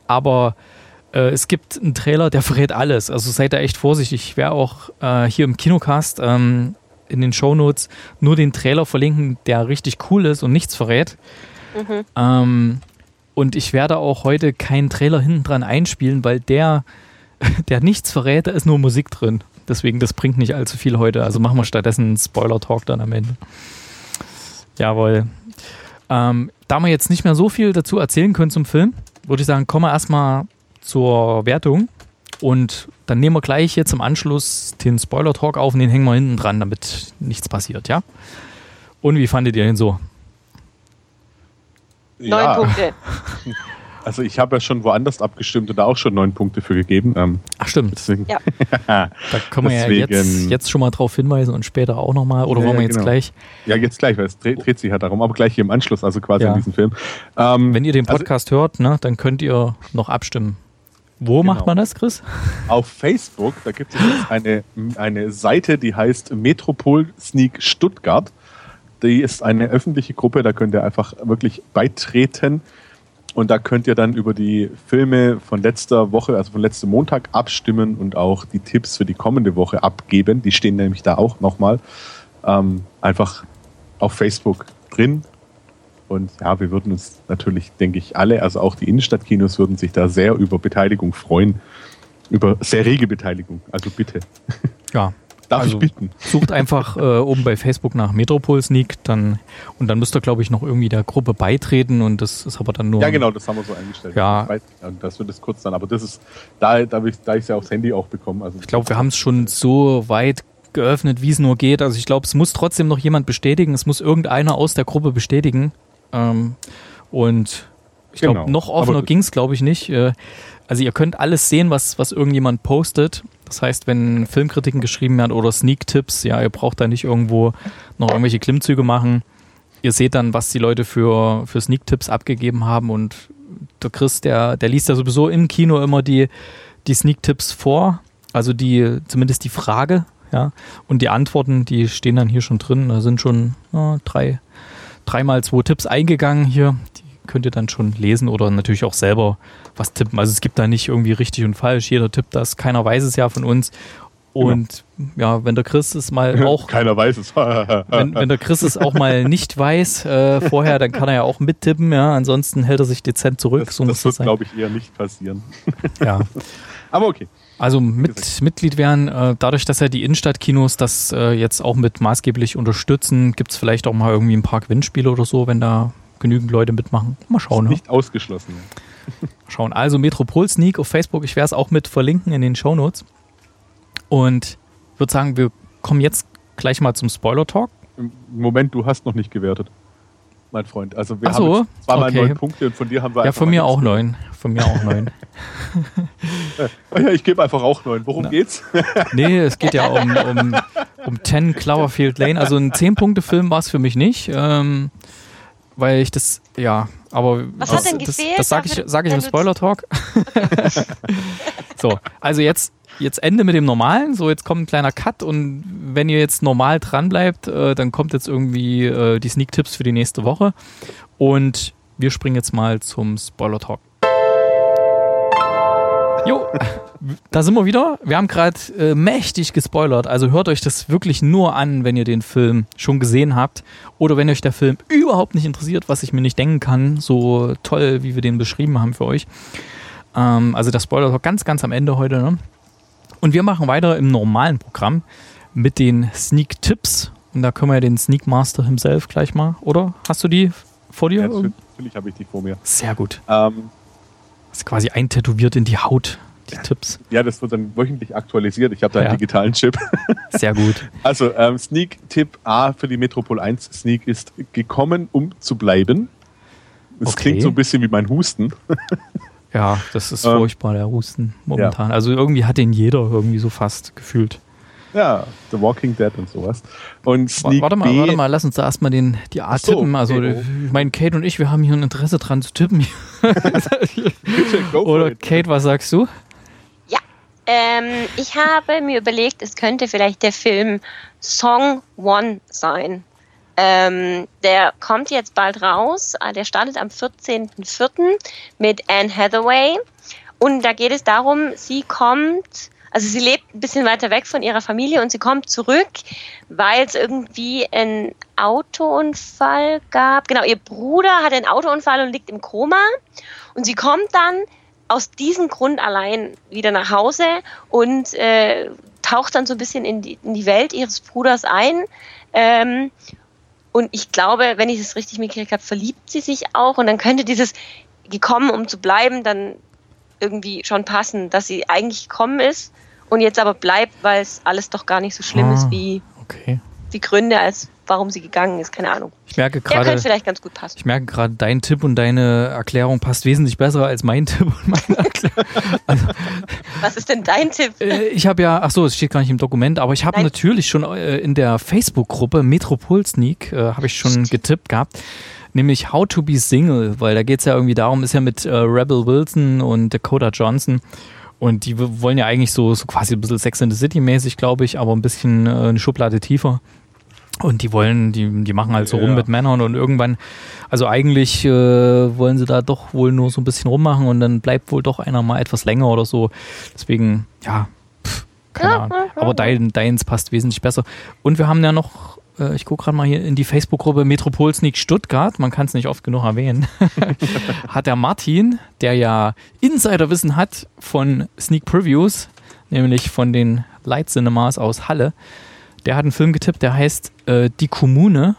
[SPEAKER 4] aber äh, es gibt einen Trailer, der verrät alles. Also seid da echt vorsichtig. Ich werde auch äh, hier im Kinocast ähm, in den Shownotes nur den Trailer verlinken, der richtig cool ist und nichts verrät. Mhm. Ähm, und ich werde auch heute keinen Trailer hinten dran einspielen, weil der, der nichts verrät, da ist nur Musik drin. Deswegen, das bringt nicht allzu viel heute. Also machen wir stattdessen einen Spoiler-Talk dann am Ende. Jawohl. Ähm, da wir jetzt nicht mehr so viel dazu erzählen können zum Film, würde ich sagen, kommen wir erstmal zur Wertung. Und dann nehmen wir gleich jetzt im Anschluss den Spoiler-Talk auf und den hängen wir hinten dran, damit nichts passiert, ja? Und wie fandet ihr den so?
[SPEAKER 3] Neun
[SPEAKER 6] Ja.
[SPEAKER 3] Punkte.
[SPEAKER 6] Also ich habe ja schon woanders abgestimmt und da auch schon neun Punkte für gegeben. Ähm,
[SPEAKER 4] Ach stimmt,
[SPEAKER 6] deswegen,
[SPEAKER 3] Ja.
[SPEAKER 4] da können wir ja
[SPEAKER 6] Deswegen-
[SPEAKER 4] jetzt, jetzt schon mal drauf hinweisen und später auch nochmal. Oder
[SPEAKER 6] Ja,
[SPEAKER 4] wollen wir
[SPEAKER 6] ja,
[SPEAKER 4] jetzt
[SPEAKER 6] genau.
[SPEAKER 4] gleich,
[SPEAKER 6] ja, jetzt gleich, weil es dreht, dreht sich ja darum, aber gleich hier im Anschluss, also quasi
[SPEAKER 4] Ja.
[SPEAKER 6] an diesen Film. Ähm,
[SPEAKER 4] wenn ihr den
[SPEAKER 6] also
[SPEAKER 4] Podcast hört, ne, dann könnt ihr noch abstimmen. Wo
[SPEAKER 6] Genau.
[SPEAKER 4] macht man das, Chris?
[SPEAKER 6] auf Facebook, da gibt es jetzt eine, eine Seite, die heißt Metropol Sneak Stuttgart. Die ist eine öffentliche Gruppe, da könnt ihr einfach wirklich beitreten. Und da könnt ihr dann über die Filme von letzter Woche, also von letztem Montag, abstimmen und auch die Tipps für die kommende Woche abgeben. Die stehen nämlich da auch nochmal ähm, einfach auf Facebook drin. Und ja, wir würden uns natürlich, denke ich, alle, also auch die Innenstadtkinos, würden sich da sehr über Beteiligung freuen. Über sehr rege Beteiligung. Also bitte.
[SPEAKER 4] Ja.
[SPEAKER 6] Darf
[SPEAKER 4] Also,
[SPEAKER 6] ich bitten?
[SPEAKER 4] Sucht einfach äh, oben bei Facebook nach Metropol Sneak dann, und dann müsst ihr, glaube ich, noch irgendwie der Gruppe beitreten und das ist aber dann nur.
[SPEAKER 6] Ja, genau, das haben wir so eingestellt.
[SPEAKER 4] Ja.
[SPEAKER 6] Ich weiß, und das wird es kurz dann. Aber das ist, da, da, ich, da ich es ja aufs Handy auch bekommen. Also
[SPEAKER 4] Ich glaube, wir haben es schon so weit geöffnet, wie es nur geht. Also ich glaube, es muss trotzdem noch jemand bestätigen. Es muss irgendeiner aus der Gruppe bestätigen. Ähm, und ich glaube,
[SPEAKER 6] Genau.
[SPEAKER 4] noch offener
[SPEAKER 6] Aber-
[SPEAKER 4] ging es, glaube ich, nicht. Äh, also ihr könnt alles sehen, was, was irgendjemand postet. Das heißt, wenn Filmkritiken geschrieben werden oder Sneak-Tipps, ja, ihr braucht da nicht irgendwo noch irgendwelche Klimmzüge machen. Ihr seht dann, was die Leute für, für Sneak-Tipps abgegeben haben, und der Chris, der, der liest ja sowieso im Kino immer die, die Sneak-Tipps vor, also die, zumindest die Frage, ja, und die Antworten, die stehen dann hier schon drin. Da sind schon ja, drei, dreimal zwei Tipps eingegangen hier. Die könnt ihr dann schon lesen oder natürlich auch selber was tippen. Also es gibt da nicht irgendwie richtig und falsch. Jeder tippt das. Keiner weiß es ja von uns. Und ja, wenn der Chris es mal auch,
[SPEAKER 6] Keiner weiß es.
[SPEAKER 4] wenn, wenn der Chris es auch mal nicht weiß äh, vorher, dann kann er ja auch mittippen. Ja, ansonsten hält er sich dezent zurück.
[SPEAKER 6] das
[SPEAKER 4] so muss
[SPEAKER 6] das
[SPEAKER 4] das
[SPEAKER 6] wird,
[SPEAKER 4] sein.
[SPEAKER 6] glaube ich, eher nicht passieren.
[SPEAKER 4] Ja.
[SPEAKER 6] Aber okay.
[SPEAKER 4] Also mit Mitglied werden, äh, dadurch, dass ja die Innenstadtkinos das äh, jetzt auch mit maßgeblich unterstützen, gibt es vielleicht auch mal irgendwie ein paar Gewinnspiele oder so, wenn da genügend Leute mitmachen. Mal schauen.
[SPEAKER 6] Ist
[SPEAKER 4] Ne?
[SPEAKER 6] nicht ausgeschlossen.
[SPEAKER 4] Mal schauen. Also Metropol Sneak auf Facebook, ich werde es auch mit verlinken in den Shownotes. Und würde sagen, wir kommen jetzt gleich mal zum Spoiler-Talk.
[SPEAKER 6] Im Moment, du hast noch nicht gewertet, mein Freund. Also wir
[SPEAKER 4] Ach so,
[SPEAKER 6] haben jetzt zweimal
[SPEAKER 4] okay.
[SPEAKER 6] neun Punkte und von dir haben wir
[SPEAKER 4] Ja,
[SPEAKER 6] einfach
[SPEAKER 4] von mir
[SPEAKER 6] mal
[SPEAKER 4] auch
[SPEAKER 6] nichts
[SPEAKER 4] neun. Von mir auch neun.
[SPEAKER 6] gehört. Ja, ich gebe einfach auch neun. Worum
[SPEAKER 4] Na.
[SPEAKER 6] geht's?
[SPEAKER 4] Nee, es geht ja um, um, um zehn Cloverfield Lane. Also ein zehn-Punkte-Film war es für mich nicht. Ähm, weil ich das, ja, aber
[SPEAKER 3] Was
[SPEAKER 4] das,
[SPEAKER 3] hat denn
[SPEAKER 4] das,
[SPEAKER 3] gefehlt,
[SPEAKER 4] das sage ich,
[SPEAKER 3] damit-
[SPEAKER 4] sag ich im
[SPEAKER 3] damit-
[SPEAKER 4] Spoiler-Talk. So, also jetzt, jetzt Ende mit dem Normalen. So, jetzt kommt ein kleiner Cut und wenn ihr jetzt normal dran bleibt, äh, dann kommt jetzt irgendwie äh, die Sneak-Tipps für die nächste Woche. Und wir springen jetzt mal zum Spoiler-Talk. Jo, da sind wir wieder. Wir haben gerade äh, mächtig gespoilert. Also hört euch das wirklich nur an, wenn ihr den Film schon gesehen habt. Oder wenn euch der Film überhaupt nicht interessiert, was ich mir nicht denken kann. So toll, wie wir den beschrieben haben für euch. Ähm, also der Spoiler ist ganz, ganz am Ende heute. Ne? Und wir machen weiter im normalen Programm mit den Sneak-Tipps. Und da können wir ja den Sneak Master himself gleich mal. Oder? Hast du die vor dir?
[SPEAKER 6] Ja, natürlich habe ich die vor mir.
[SPEAKER 4] Sehr gut.
[SPEAKER 6] Ähm,
[SPEAKER 4] Das ist quasi eintätowiert in die Haut, die Tipps.
[SPEAKER 6] ja, das wird dann wöchentlich aktualisiert. Ich habe da einen
[SPEAKER 4] Ja.
[SPEAKER 6] digitalen Chip.
[SPEAKER 4] Sehr gut.
[SPEAKER 6] Also ähm, Sneak-Tipp A für die Metropol eins Sneak ist gekommen, um zu bleiben. Das
[SPEAKER 4] Okay.
[SPEAKER 6] klingt so ein bisschen wie mein Husten.
[SPEAKER 4] Ja, das ist
[SPEAKER 6] Ähm,
[SPEAKER 4] furchtbar, der Husten momentan. Also irgendwie hat den jeder irgendwie so fast gefühlt.
[SPEAKER 6] Ja, The Walking Dead und sowas. Und
[SPEAKER 4] Wa-
[SPEAKER 6] Sneak
[SPEAKER 4] Warte mal,
[SPEAKER 6] B,
[SPEAKER 4] warte mal, lass uns da erstmal den, die A
[SPEAKER 6] Ach so,
[SPEAKER 4] tippen. Also
[SPEAKER 6] okay.
[SPEAKER 4] ich meine, Kate und ich, wir haben hier ein Interesse dran zu tippen.
[SPEAKER 6] bitte, go for
[SPEAKER 4] Oder
[SPEAKER 6] it.
[SPEAKER 4] Kate, was sagst du?
[SPEAKER 3] Ja, ähm, ich habe mir überlegt, es könnte vielleicht der Film Song One sein. Ähm, der kommt jetzt bald raus. Der startet am vierzehnten vierten mit Anne Hathaway. Und da geht es darum, sie kommt, also sie lebt ein bisschen weiter weg von ihrer Familie und sie kommt zurück, weil es irgendwie einen Autounfall gab. Genau, ihr Bruder hat einen Autounfall und liegt im Koma. Und sie kommt dann aus diesem Grund allein wieder nach Hause und äh, taucht dann so ein bisschen in die, in die Welt ihres Bruders ein. Ähm, und ich glaube, wenn ich das richtig mitgekriegt habe, verliebt sie sich auch. Und dann könnte dieses gekommen, um zu bleiben, dann irgendwie schon passen, dass sie eigentlich gekommen ist und jetzt aber bleibt, weil es alles doch gar nicht so schlimm
[SPEAKER 4] ah,
[SPEAKER 3] ist wie
[SPEAKER 4] okay.
[SPEAKER 3] die Gründe, als warum sie gegangen ist. Keine Ahnung.
[SPEAKER 4] Ich merke
[SPEAKER 3] Der
[SPEAKER 4] gerade,
[SPEAKER 3] könnte vielleicht ganz gut passen.
[SPEAKER 4] ich merke gerade, dein Tipp und deine Erklärung passt wesentlich besser als mein Tipp und meine Erklärung. Also,
[SPEAKER 3] was ist denn dein Tipp?
[SPEAKER 4] Äh, ich habe ja, ach so, es steht gar nicht im Dokument, aber ich habe natürlich schon äh, in der Facebook-Gruppe Metropol Sneak äh, habe ich schon Stimmt. getippt gehabt. Nämlich How to be Single, weil da geht es ja irgendwie darum, ist ja mit äh, Rebel Wilson und Dakota Johnson und die wollen ja eigentlich so, so quasi ein bisschen Sex in the City mäßig, glaube ich, aber ein bisschen äh, eine Schublade tiefer und die wollen, die, die machen halt so ja. rum mit Männern und irgendwann, also eigentlich äh, wollen sie da doch wohl nur so ein bisschen rummachen und dann bleibt wohl doch einer mal etwas länger oder so, deswegen, ja, pff, keine Ahnung, aber dein, deins passt wesentlich besser und wir haben ja noch ich gucke gerade mal hier in die Facebook-Gruppe Metropol Sneak Stuttgart, man kann es nicht oft genug erwähnen, hat der Martin, der ja Insiderwissen hat von Sneak Previews, nämlich von den Light Cinemas aus Halle, der hat einen Film getippt, der heißt äh, Die Kommune,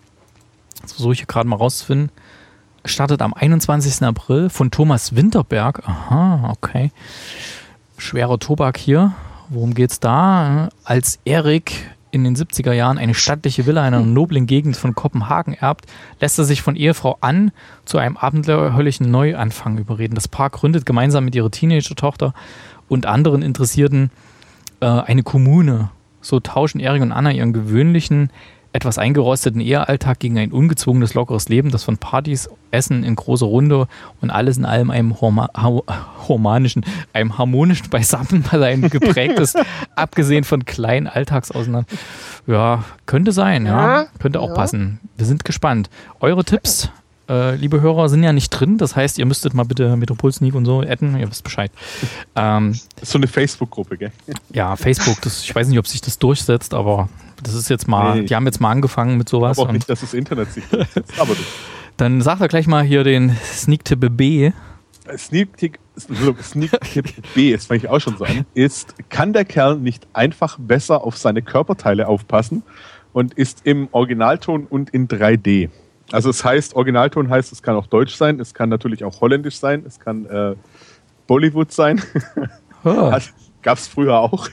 [SPEAKER 4] das versuche ich hier gerade mal rauszufinden, startet am einundzwanzigsten April von Thomas Winterberg, aha, okay, schwerer Tobak hier, worum geht's da? Als Erik in den siebziger Jahren eine stattliche Villa in einer noblen Gegend von Kopenhagen erbt, lässt er sich von Ehefrau Ann zu einem abenteuerlichen Neuanfang überreden. Das Paar gründet gemeinsam mit ihrer Teenager-Tochter und anderen Interessierten äh, eine Kommune. So tauschen Erik und Anna ihren gewöhnlichen, etwas eingerosteten Ehealltag gegen ein ungezwungenes, lockeres Leben, das von Partys, Essen in großer Runde und alles in allem einem Horma- harmonischen, einem harmonischen Beisammensein geprägt ist, abgesehen von kleinen Alltagsausnahmen. Ja, könnte sein, ja. ja könnte auch ja. passen. Wir sind gespannt. Eure Tipps, äh, liebe Hörer, sind ja nicht drin. Das heißt, ihr müsstet mal bitte Metropol Sneak und so adden. Ihr wisst Bescheid. Ähm,
[SPEAKER 6] das ist so eine Facebook-Gruppe, gell?
[SPEAKER 4] Ja, Facebook. Das, ich weiß nicht, ob sich das durchsetzt, aber das ist jetzt mal, nee. die haben jetzt mal angefangen mit sowas.
[SPEAKER 6] Aber auch nicht, dass das Internet sich durchsetzt. Aber du.
[SPEAKER 4] Dann sagt er gleich mal hier den Sneak-Tipp B.
[SPEAKER 6] Sneak-Tipp Sneak B, das fange ich auch schon so an, ist, kann der Kerl nicht einfach besser auf seine Körperteile aufpassen und ist im Originalton und in drei D. Also es heißt, Originalton heißt, es kann auch Deutsch sein, es kann natürlich auch Holländisch sein, es kann äh, Bollywood sein. Oh. Gab es früher auch.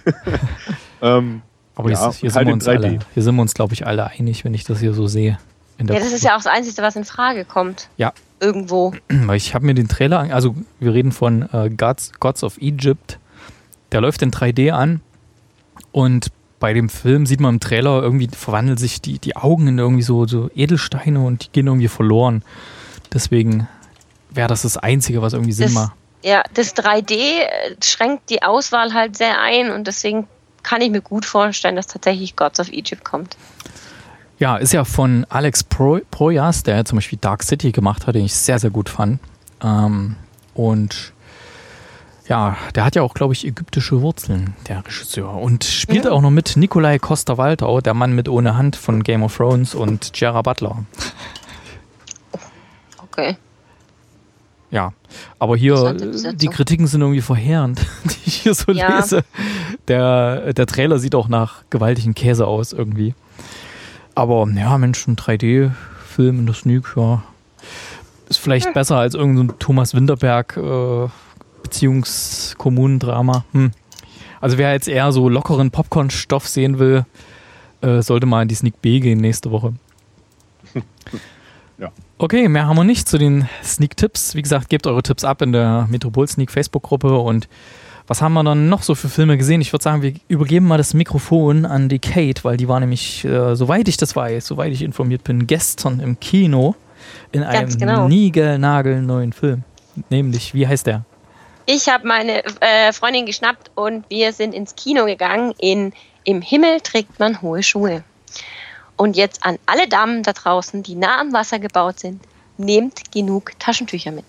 [SPEAKER 6] ähm,
[SPEAKER 4] Aber ja, hier, sind halt wir uns alle, hier sind wir uns, glaube ich, alle einig, wenn ich das hier so sehe.
[SPEAKER 3] Ja, das Gruppe. Ist ja auch das Einzige, was in Frage kommt.
[SPEAKER 4] Ja.
[SPEAKER 3] Irgendwo.
[SPEAKER 4] Weil ich habe mir den Trailer, also wir reden von äh, Gods, Gods of Egypt, der läuft in drei D an und bei dem Film sieht man im Trailer, irgendwie verwandeln sich die, die Augen in irgendwie so, so Edelsteine und die gehen irgendwie verloren. Deswegen wäre das das Einzige, was irgendwie Sinn
[SPEAKER 3] das,
[SPEAKER 4] macht.
[SPEAKER 3] Ja, das drei D schränkt die Auswahl halt sehr ein und deswegen kann ich mir gut vorstellen, dass tatsächlich Gods of Egypt kommt.
[SPEAKER 4] Ja, ist ja von Alex Pro- Proyas, der ja zum Beispiel Dark City gemacht hat, den ich sehr, sehr gut fand. Ähm, und ja, der hat ja auch, glaube ich, ägyptische Wurzeln, der Regisseur. Und spielt ja. auch noch mit Nikolai Coster-Waldau, der Mann mit ohne Hand von Game of Thrones und Gerard Butler.
[SPEAKER 3] Okay.
[SPEAKER 4] Ja, aber hier, die Kritiken sind irgendwie verheerend, die ich hier so ja. lese. Der, der Trailer sieht auch nach gewaltigen Käse aus irgendwie. Aber ja, Mensch, ein drei D-Film in der Sneak, ja, ist vielleicht hm. besser als irgendein so Thomas Winterberg äh, Beziehungskommunendrama. Hm. Also wer jetzt eher so lockeren Popcorn-Stoff sehen will, äh, sollte mal in die Sneak B gehen nächste Woche.
[SPEAKER 6] Ja.
[SPEAKER 4] Okay, mehr haben wir nicht zu den Sneak-Tipps. Wie gesagt, gebt eure Tipps ab in der Metropol Sneak Facebook-Gruppe. Und was haben wir dann noch so für Filme gesehen? Ich würde sagen, wir übergeben mal das Mikrofon an die Kate, weil die war nämlich, äh, soweit ich das weiß, soweit ich informiert bin, gestern im Kino in Ganz einem genau. niegelnagelneuen Film. Nämlich, wie heißt der?
[SPEAKER 3] Ich habe meine äh, Freundin geschnappt und wir sind ins Kino gegangen in Im Himmel trägt man hohe Schuhe. Und jetzt an alle Damen da draußen, die nah am Wasser gebaut sind, nehmt genug Taschentücher mit.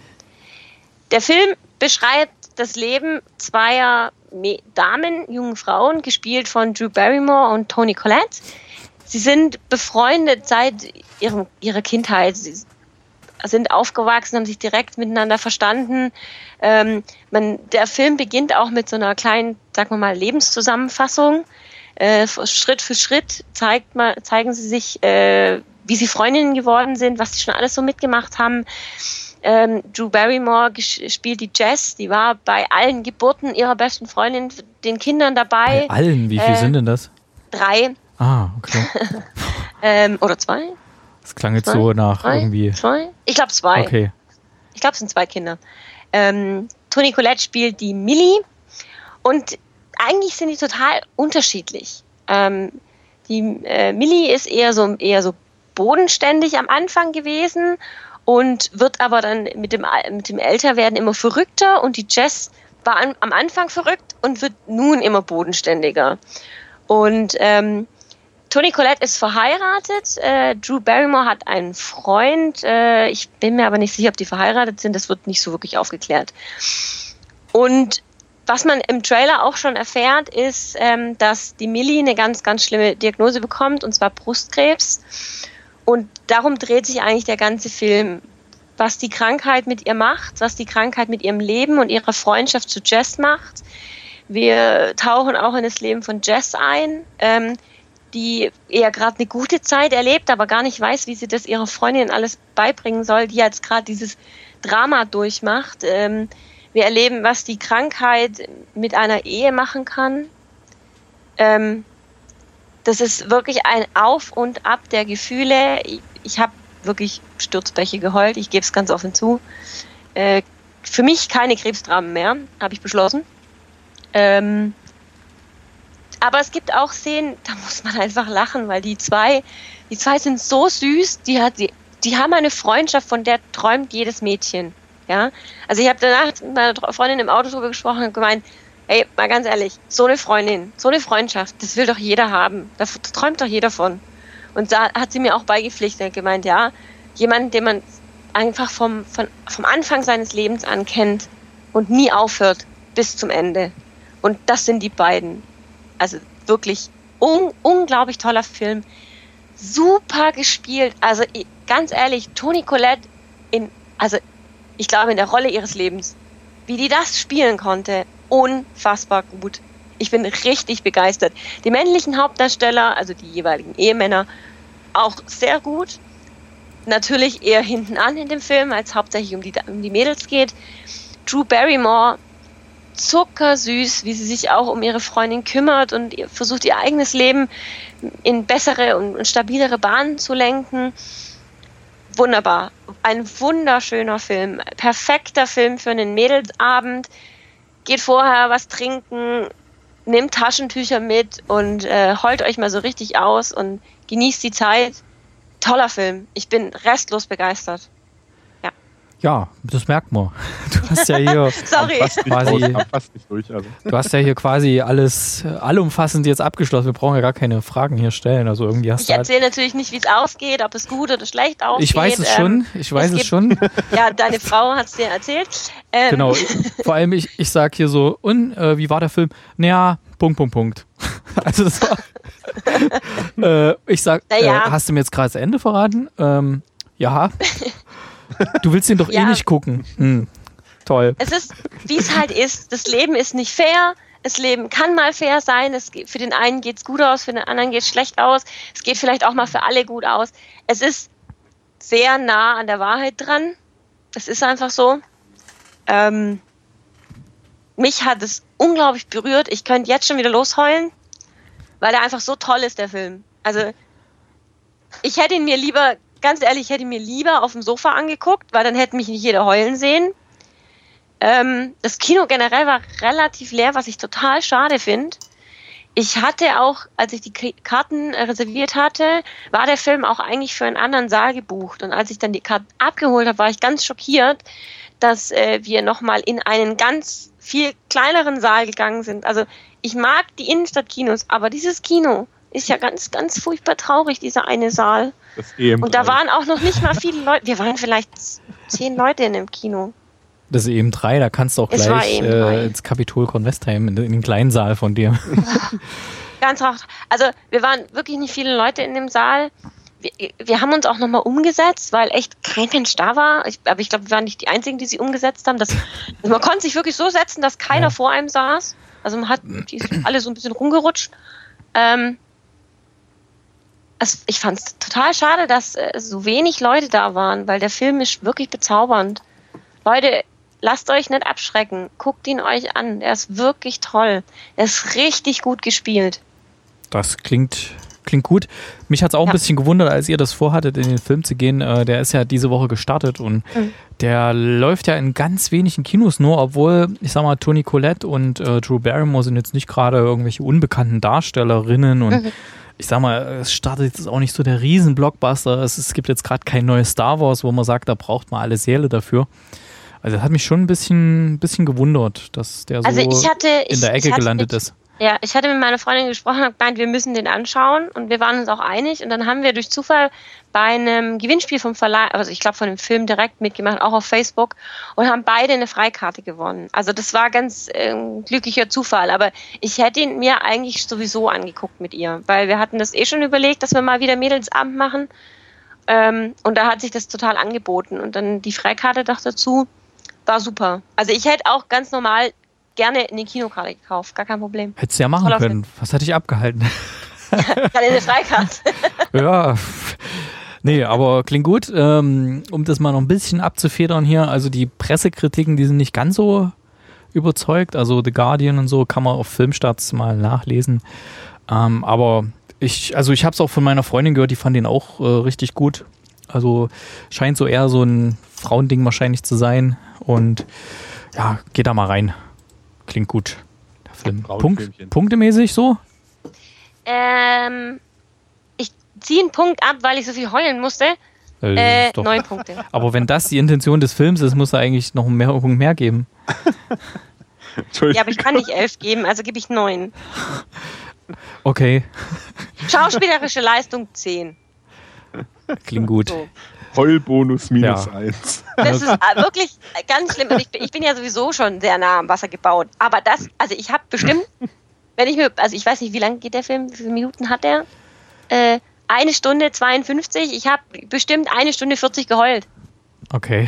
[SPEAKER 3] Der Film beschreibt das Leben zweier Damen, jungen Frauen, gespielt von Drew Barrymore und Toni Collette. Sie sind befreundet seit ihrem, ihrer Kindheit. Sie sind aufgewachsen, haben sich direkt miteinander verstanden. Ähm, man, der Film beginnt auch mit so einer kleinen, sagen wir mal, Lebenszusammenfassung. Äh, Schritt für Schritt zeigt man, zeigen sie sich, äh, wie sie Freundinnen geworden sind, was sie schon alles so mitgemacht haben. Ähm, Drew Barrymore spielt die Jess, die war bei allen Geburten ihrer besten Freundin, den Kindern dabei.
[SPEAKER 4] Bei allen? Wie viele äh, sind denn das?
[SPEAKER 3] Drei.
[SPEAKER 4] Ah, okay.
[SPEAKER 3] ähm, oder zwei?
[SPEAKER 4] Das klang jetzt
[SPEAKER 3] zwei,
[SPEAKER 4] so nach
[SPEAKER 3] drei,
[SPEAKER 4] irgendwie...
[SPEAKER 3] Zwei? Ich glaube zwei.
[SPEAKER 4] Okay.
[SPEAKER 3] Ich glaube, es sind zwei Kinder. Ähm, Toni Collette spielt die Millie und eigentlich sind die total unterschiedlich. Ähm, die äh, Millie ist eher so, eher so bodenständig am Anfang gewesen und wird aber dann mit dem, mit dem Älterwerden immer verrückter, und die Jess war an, am Anfang verrückt und wird nun immer bodenständiger. Und ähm, Toni Collette ist verheiratet, äh, Drew Barrymore hat einen Freund, äh, ich bin mir aber nicht sicher, ob die verheiratet sind, das wird nicht so wirklich aufgeklärt. Und was man im Trailer auch schon erfährt, ist, ähm, dass die Millie eine ganz, ganz schlimme Diagnose bekommt, und zwar Brustkrebs. Und darum dreht sich eigentlich der ganze Film, was die Krankheit mit ihr macht, was die Krankheit mit ihrem Leben und ihrer Freundschaft zu Jess macht. Wir tauchen auch in das Leben von Jess ein, ähm, die eher gerade eine gute Zeit erlebt, aber gar nicht weiß, wie sie das ihrer Freundin alles beibringen soll, die jetzt gerade dieses Drama durchmacht. Ähm, wir erleben, was die Krankheit mit einer Ehe machen kann. Ähm, das ist wirklich ein Auf und Ab der Gefühle. Ich, ich habe wirklich Sturzbäche geheult, ich gebe es ganz offen zu. Äh, für mich keine Krebsdramen mehr, habe ich beschlossen. Ähm, aber es gibt auch Szenen, da muss man einfach lachen, weil die zwei, die zwei sind so süß, die hat, die, die haben eine Freundschaft, von der träumt jedes Mädchen. Ja? Also ich habe danach mit meiner Freundin im Auto drüber gesprochen und gemeint, hey, mal ganz ehrlich, so eine Freundin, so eine Freundschaft, das will doch jeder haben. Da träumt doch jeder von. Und da hat sie mir auch beigepflichtet und gemeint, ja, jemand, den man einfach vom, von, vom Anfang seines Lebens an kennt und nie aufhört bis zum Ende. Und das sind die beiden. Also wirklich un, unglaublich toller Film. Super gespielt. Also ganz ehrlich, Toni Collette in, also ich glaube in der Rolle ihres Lebens, wie die das spielen konnte, unfassbar gut. Ich bin richtig begeistert. Die männlichen Hauptdarsteller, also die jeweiligen Ehemänner, auch sehr gut. Natürlich eher hinten an in dem Film, als hauptsächlich um die, um die Mädels geht. Drew Barrymore, zuckersüß, wie sie sich auch um ihre Freundin kümmert und versucht, ihr eigenes Leben in bessere und stabilere Bahnen zu lenken. Wunderbar. Ein wunderschöner Film. Perfekter Film für einen Mädelsabend. Geht vorher was trinken, nehmt Taschentücher mit und äh, heult euch mal so richtig aus und genießt die Zeit. Toller Film. Ich bin restlos begeistert. Ja,
[SPEAKER 4] ja, das merkt man. Du hast ja hier
[SPEAKER 3] Sorry.
[SPEAKER 4] quasi,
[SPEAKER 6] fast nicht durch, also.
[SPEAKER 4] Du hast ja hier quasi alles allumfassend jetzt abgeschlossen. Wir brauchen ja gar keine Fragen hier stellen. Also irgendwie hast
[SPEAKER 3] ich
[SPEAKER 4] du halt
[SPEAKER 3] erzähle natürlich nicht, wie es ausgeht, ob es gut oder schlecht ausgeht.
[SPEAKER 4] Ich weiß es schon. Ich weiß es,
[SPEAKER 3] es
[SPEAKER 4] schon.
[SPEAKER 3] Ja, deine Frau hat es dir erzählt. Ähm,
[SPEAKER 4] Genau. Vor allem ich, ich sag hier so, und äh, wie war der Film? Naja, Punkt, Punkt, Punkt. Also das war äh, ich sag,
[SPEAKER 3] naja.
[SPEAKER 4] äh, hast du mir jetzt gerade das Ende verraten? Ähm, ja. Du willst ihn doch
[SPEAKER 3] ja.
[SPEAKER 4] eh nicht gucken. Hm. Toll.
[SPEAKER 3] Es ist, wie es halt ist. Das Leben ist nicht fair. Das Leben kann mal fair sein. Es, für den einen geht es gut aus, für den anderen geht es schlecht aus. Es geht vielleicht auch mal für alle gut aus. Es ist sehr nah an der Wahrheit dran. Es ist einfach so. Ähm, mich hat es unglaublich berührt. Ich könnte jetzt schon wieder losheulen, weil er einfach so toll ist, der Film. Also ich hätte ihn mir lieber, ganz ehrlich, ich hätte ihn mir lieber auf dem Sofa angeguckt, weil dann hätte mich nicht jeder heulen sehen. Ähm, das Kino generell war relativ leer, was ich total schade finde. Ich hatte auch, als ich die Karten reserviert hatte, war der Film auch eigentlich für einen anderen Saal gebucht. Und als ich dann die Karten abgeholt habe, war ich ganz schockiert, dass äh, wir nochmal in einen ganz viel kleineren Saal gegangen sind. Also ich mag die Innenstadtkinos, aber dieses Kino Ist ja ganz, ganz furchtbar traurig, dieser eine Saal.
[SPEAKER 6] Das E M drei.
[SPEAKER 3] Und da waren auch noch nicht mal viele Leute. Wir waren vielleicht zehn Leute in dem Kino.
[SPEAKER 4] Das ist E M drei, da kannst du auch
[SPEAKER 3] Es war
[SPEAKER 4] gleich
[SPEAKER 3] E M drei.
[SPEAKER 4] äh, ins Kapitol Convestheim, in, in den kleinen Saal von dir.
[SPEAKER 3] Ganz hart. Also wir waren wirklich nicht viele Leute in dem Saal. Wir, wir haben uns auch nochmal umgesetzt, weil echt kein Mensch da war. Ich, aber ich glaube, wir waren nicht die Einzigen, die sie umgesetzt haben. Das, also man konnte sich wirklich so setzen, dass keiner
[SPEAKER 4] Ja.
[SPEAKER 3] vor einem saß. Also man hat die sind alle so ein bisschen rumgerutscht. Ähm, es, ich fand es total schade, dass äh, so wenig Leute da waren, weil der Film ist wirklich bezaubernd. Leute, lasst euch nicht abschrecken. Guckt ihn euch an. Er ist wirklich toll. Er ist richtig gut gespielt.
[SPEAKER 4] Das klingt, klingt gut. Mich hat es auch
[SPEAKER 3] Ja.
[SPEAKER 4] ein bisschen gewundert, als ihr das vorhattet, in den Film zu gehen. Äh, der ist ja diese Woche gestartet und
[SPEAKER 3] Mhm.
[SPEAKER 4] der läuft ja in ganz wenigen Kinos nur, obwohl, ich sag mal, Toni Collette und äh, Drew Barrymore sind jetzt nicht gerade irgendwelche unbekannten Darstellerinnen und
[SPEAKER 3] Mhm.
[SPEAKER 4] ich sag mal, es startet jetzt auch nicht so der Riesen-Blockbuster. Es, es gibt jetzt gerade kein neues Star Wars, wo man sagt, da braucht man alle Säle dafür. Also das hat mich schon ein bisschen, bisschen gewundert, dass der so
[SPEAKER 3] Also ich hatte, ich,
[SPEAKER 4] in der Ecke
[SPEAKER 3] ich hatte
[SPEAKER 4] gelandet
[SPEAKER 3] mit,
[SPEAKER 4] ist.
[SPEAKER 3] Ja, ich hatte mit meiner Freundin gesprochen und gemeint, wir müssen den anschauen und wir waren uns auch einig und dann haben wir durch Zufall bei einem Gewinnspiel vom Verleih, also ich glaube von dem Film direkt mitgemacht, auch auf Facebook und haben beide eine Freikarte gewonnen. Also das war ganz äh, glücklicher Zufall, aber ich hätte ihn mir eigentlich sowieso angeguckt mit ihr, weil wir hatten das eh schon überlegt, dass wir mal wieder Mädelsabend machen ähm, und da hat sich das total angeboten und dann die Freikarte doch dazu, war super. Also ich hätte auch ganz normal gerne in den Kinokarte gekauft, gar kein Problem.
[SPEAKER 4] Hättest du ja machen
[SPEAKER 3] Voll auf
[SPEAKER 4] können. Was hat dich abgehalten?
[SPEAKER 3] Gerade eine Freikarte.
[SPEAKER 4] Ja, nee, aber klingt gut. Ähm, um das mal noch ein bisschen abzufedern hier, also die Pressekritiken, die sind nicht ganz so überzeugt. Also The Guardian und so kann man auf Filmstarts mal nachlesen. Ähm, aber ich, also ich habe es auch von meiner Freundin gehört, die fand den auch äh, richtig gut. Also scheint so eher so ein Frauending wahrscheinlich zu sein. Und ja, geht da mal rein. Klingt gut. Der Film. Punkt,
[SPEAKER 6] Frauenfilmchen.
[SPEAKER 4] punktemäßig so?
[SPEAKER 3] Ähm, ich ziehe einen Punkt ab, weil ich so viel heulen musste. Äh,
[SPEAKER 4] ist doch-
[SPEAKER 3] neun Punkte.
[SPEAKER 4] Aber wenn das die Intention des Films ist, muss er eigentlich noch mehr Punkt mehr geben.
[SPEAKER 6] Entschuldigung.
[SPEAKER 3] Ja, aber ich kann nicht elf geben, also gebe ich neun.
[SPEAKER 4] Okay,
[SPEAKER 3] Schauspielerische Leistung zehn.
[SPEAKER 4] klingt gut.
[SPEAKER 3] So.
[SPEAKER 6] Heulbonus minus
[SPEAKER 4] Ja.
[SPEAKER 6] eins.
[SPEAKER 3] Das ist äh, wirklich ganz schlimm. Also ich, bin- ich bin ja sowieso schon sehr nah am Wasser gebaut. Aber das, also ich habe bestimmt, wenn ich mir, also ich weiß nicht, wie lange geht der Film, wie viele Minuten hat der? Äh, eine Stunde zweiundfünfzig. Ich habe bestimmt eine Stunde vierzig geheult.
[SPEAKER 4] Okay.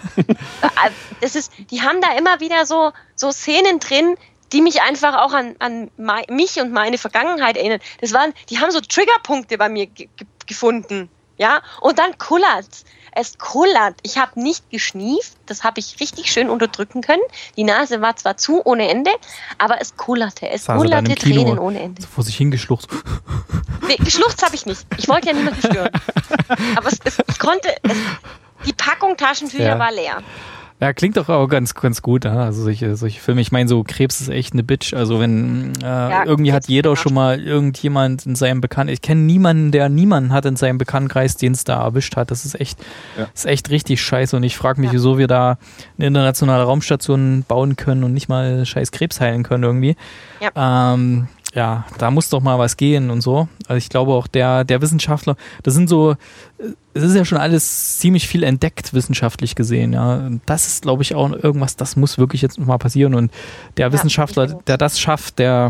[SPEAKER 3] Das ist, die haben da immer wieder so, so Szenen drin, die mich einfach auch an, an mei- mich und meine Vergangenheit erinnern. Das waren, die haben so Triggerpunkte bei mir ge ge gefunden. Ja, und dann kullert's. Es kullert. Ich habe nicht geschnieft, das habe ich richtig schön unterdrücken können. Die Nase war zwar zu ohne Ende, aber es kullerte. Es
[SPEAKER 4] Saß er dann
[SPEAKER 3] kullerte
[SPEAKER 4] im Kino
[SPEAKER 3] Tränen ohne Ende.
[SPEAKER 4] so vor sich hingeschluchzt.
[SPEAKER 3] Nee, geschluchzt habe ich nicht. Ich wollte ja niemanden stören. Aber es, es, ich konnte, es, die Packung Taschentücher
[SPEAKER 4] Ja.
[SPEAKER 3] war leer.
[SPEAKER 4] Ja, klingt doch auch ganz, ganz gut. Ja? Also solche, solche Filme. Ich meine, so Krebs ist echt eine Bitch. Also wenn äh, irgendwie hat
[SPEAKER 3] Krebs
[SPEAKER 4] jeder
[SPEAKER 3] ist
[SPEAKER 4] schon mal irgendjemand in seinem Bekannten. Ich kenne niemanden, der niemanden hat in seinem Bekanntenkreis, den es da erwischt hat. Das ist echt,
[SPEAKER 6] Ja.
[SPEAKER 4] ist echt richtig scheiße. Und ich frage mich,
[SPEAKER 3] Ja.
[SPEAKER 4] wieso wir da eine internationale Raumstation bauen können und nicht mal scheiß Krebs heilen können irgendwie. Ja. Ähm, ja, da muss doch mal was gehen und so. Also ich glaube auch der, der Wissenschaftler, das sind so, es ist ja schon alles ziemlich viel entdeckt, wissenschaftlich gesehen. Ja. Und das ist, glaube ich, auch irgendwas, das muss wirklich jetzt mal passieren. Und der Wissenschaftler,
[SPEAKER 3] ich auch.
[SPEAKER 4] der das schafft, der,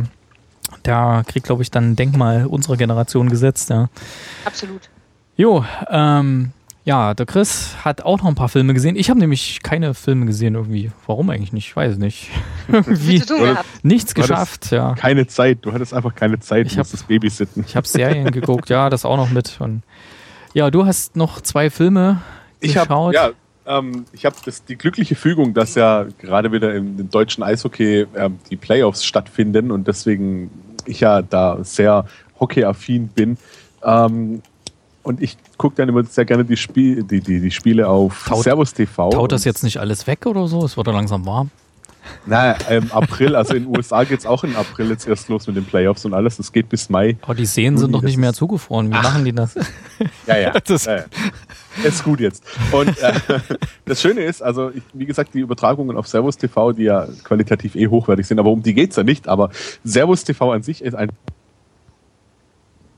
[SPEAKER 4] der kriegt, glaube ich, dann ein Denkmal unserer Generation gesetzt. Ja.
[SPEAKER 3] Absolut.
[SPEAKER 4] Jo, ähm, ja, der Chris hat auch noch ein paar Filme gesehen. Ich habe nämlich keine Filme gesehen irgendwie. Warum eigentlich nicht? Ich weiß nicht. Irgendwie
[SPEAKER 3] Zu tun
[SPEAKER 6] Oder-
[SPEAKER 3] gehabt.
[SPEAKER 4] nichts
[SPEAKER 6] Du hattest
[SPEAKER 4] geschafft, ja.
[SPEAKER 6] Keine Zeit. Du hattest einfach keine Zeit.
[SPEAKER 4] Ich
[SPEAKER 6] Du
[SPEAKER 4] hab-
[SPEAKER 6] musstest babysitten.
[SPEAKER 4] Ich habe Serien geguckt, ja, das auch noch mit. Und ja, du hast noch zwei Filme
[SPEAKER 6] Ich habe
[SPEAKER 4] geschaut.
[SPEAKER 6] ja, ähm, ich hab das, die glückliche Fügung, dass ja gerade wieder im, im deutschen Eishockey ähm, die Playoffs stattfinden und deswegen ich ja da sehr hockeyaffin bin. Ähm, und ich gucke dann immer sehr gerne die, Spiel, die, die, die Spiele auf
[SPEAKER 4] Taut-
[SPEAKER 6] Servus T V.
[SPEAKER 4] Taut das jetzt nicht alles weg oder so? Es wird doch langsam warm.
[SPEAKER 6] Naja, im April, also in den U S A geht es auch im April jetzt erst los mit den Playoffs und alles. Das geht bis Mai.
[SPEAKER 4] Aber die Seen sind
[SPEAKER 6] Juni,
[SPEAKER 4] doch nicht
[SPEAKER 6] das
[SPEAKER 4] mehr
[SPEAKER 6] ist-
[SPEAKER 4] zugefroren. Wie machen die das?
[SPEAKER 6] Ja, ja.
[SPEAKER 4] Das-
[SPEAKER 6] ja, ja. Ist gut jetzt. Und äh, das Schöne ist, also ich, wie gesagt, die Übertragungen auf Servus T V, die ja qualitativ eh hochwertig sind, aber um die geht es ja nicht. Aber Servus T V an sich ist ein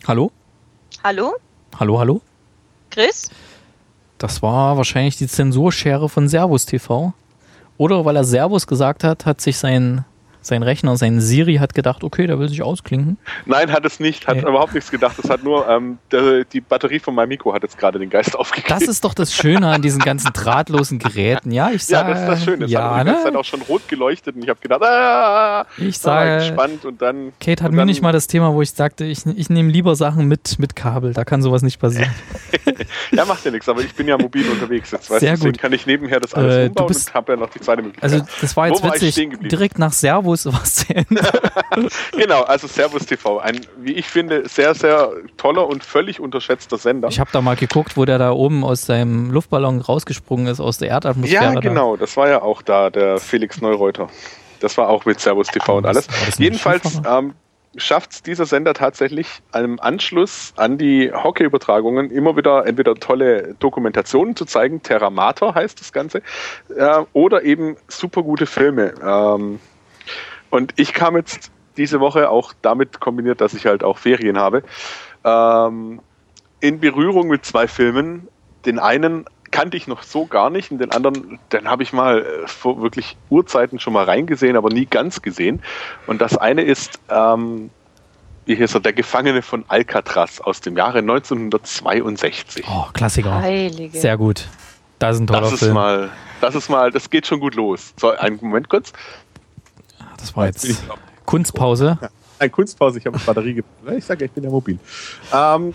[SPEAKER 4] Hallo?
[SPEAKER 3] Hallo?
[SPEAKER 4] Hallo, hallo?
[SPEAKER 3] Chris?
[SPEAKER 4] Das war wahrscheinlich die Zensurschere von Servus T V. Oder weil er Servus gesagt hat, hat sich sein, sein Rechner, sein Siri hat gedacht, okay, der will sich ausklinken.
[SPEAKER 6] Nein, hat es nicht, hat
[SPEAKER 4] Nee.
[SPEAKER 6] überhaupt nichts gedacht. Es hat nur, ähm, der, die Batterie von meinem Mikro hat jetzt gerade den Geist aufgekriegt.
[SPEAKER 4] Das ist doch das Schöne an diesen ganzen drahtlosen Geräten. Ja, ich
[SPEAKER 6] Ja,
[SPEAKER 4] sage,
[SPEAKER 6] das ist das Schöne. Es
[SPEAKER 4] ja,
[SPEAKER 6] hat die ganze Zeit
[SPEAKER 4] ne?
[SPEAKER 6] auch schon rot geleuchtet und ich habe gedacht, ah,
[SPEAKER 4] Ich
[SPEAKER 6] da war
[SPEAKER 4] sage,
[SPEAKER 6] gespannt und dann.
[SPEAKER 4] Kate hat
[SPEAKER 6] und
[SPEAKER 4] mir
[SPEAKER 6] dann,
[SPEAKER 4] nicht mal das Thema, wo ich sagte, ich, ich nehme lieber Sachen mit, mit Kabel. Da kann sowas nicht passieren.
[SPEAKER 6] Ja, macht ja nichts, aber ich bin ja mobil unterwegs jetzt. Weißt,
[SPEAKER 4] Sehr
[SPEAKER 6] deswegen
[SPEAKER 4] gut.
[SPEAKER 6] kann ich nebenher das alles
[SPEAKER 4] Äh, du
[SPEAKER 6] umbauen
[SPEAKER 4] bist-
[SPEAKER 6] und habe ja noch die zweite Möglichkeit.
[SPEAKER 4] Also das war jetzt
[SPEAKER 6] Wo war ich
[SPEAKER 4] witzig.
[SPEAKER 6] stehen geblieben?
[SPEAKER 4] Direkt nach Servus war es zu Ende.
[SPEAKER 6] Genau, also Servus T V. Ein, wie ich finde, sehr, sehr toller und völlig unterschätzter Sender.
[SPEAKER 4] Ich habe da mal geguckt, wo der da oben aus seinem Luftballon rausgesprungen ist, aus der Erdatmosphäre.
[SPEAKER 6] Ja, genau, das war ja auch da, der Felix Neureuter. Das war auch mit Servus T V und
[SPEAKER 4] War das-
[SPEAKER 6] alles.
[SPEAKER 4] war das ein
[SPEAKER 6] Jedenfalls
[SPEAKER 4] Skifahrer?
[SPEAKER 6] ähm, schafft es dieser Sender tatsächlich, einem Anschluss an die Hockey-Übertragungen immer wieder entweder tolle Dokumentationen zu zeigen, Terramater heißt das Ganze, äh, oder eben super gute Filme. Ähm, und ich kam jetzt diese Woche auch damit kombiniert, dass ich halt auch Ferien habe, ähm, in Berührung mit zwei Filmen. Den einen kannte ich noch so gar nicht und den anderen, den habe ich mal äh, vor wirklich Urzeiten schon mal reingesehen, aber nie ganz gesehen. Und das eine ist, ähm, wie hieß er, Der Gefangene von Alcatraz aus dem Jahre neunzehnhundertzweiundsechzig.
[SPEAKER 4] Oh, Klassiker.
[SPEAKER 3] Heilige.
[SPEAKER 4] Sehr gut. Das ist ein toller
[SPEAKER 6] Das ist
[SPEAKER 4] Film.
[SPEAKER 6] mal, das ist mal, das geht schon gut los. So, einen Moment kurz.
[SPEAKER 4] Das war
[SPEAKER 6] Bin ich-
[SPEAKER 4] jetzt Kunstpause.
[SPEAKER 6] Eine Kunstpause, ich habe eine Batterie ge- Ich sage, ich bin ja mobil. Ähm,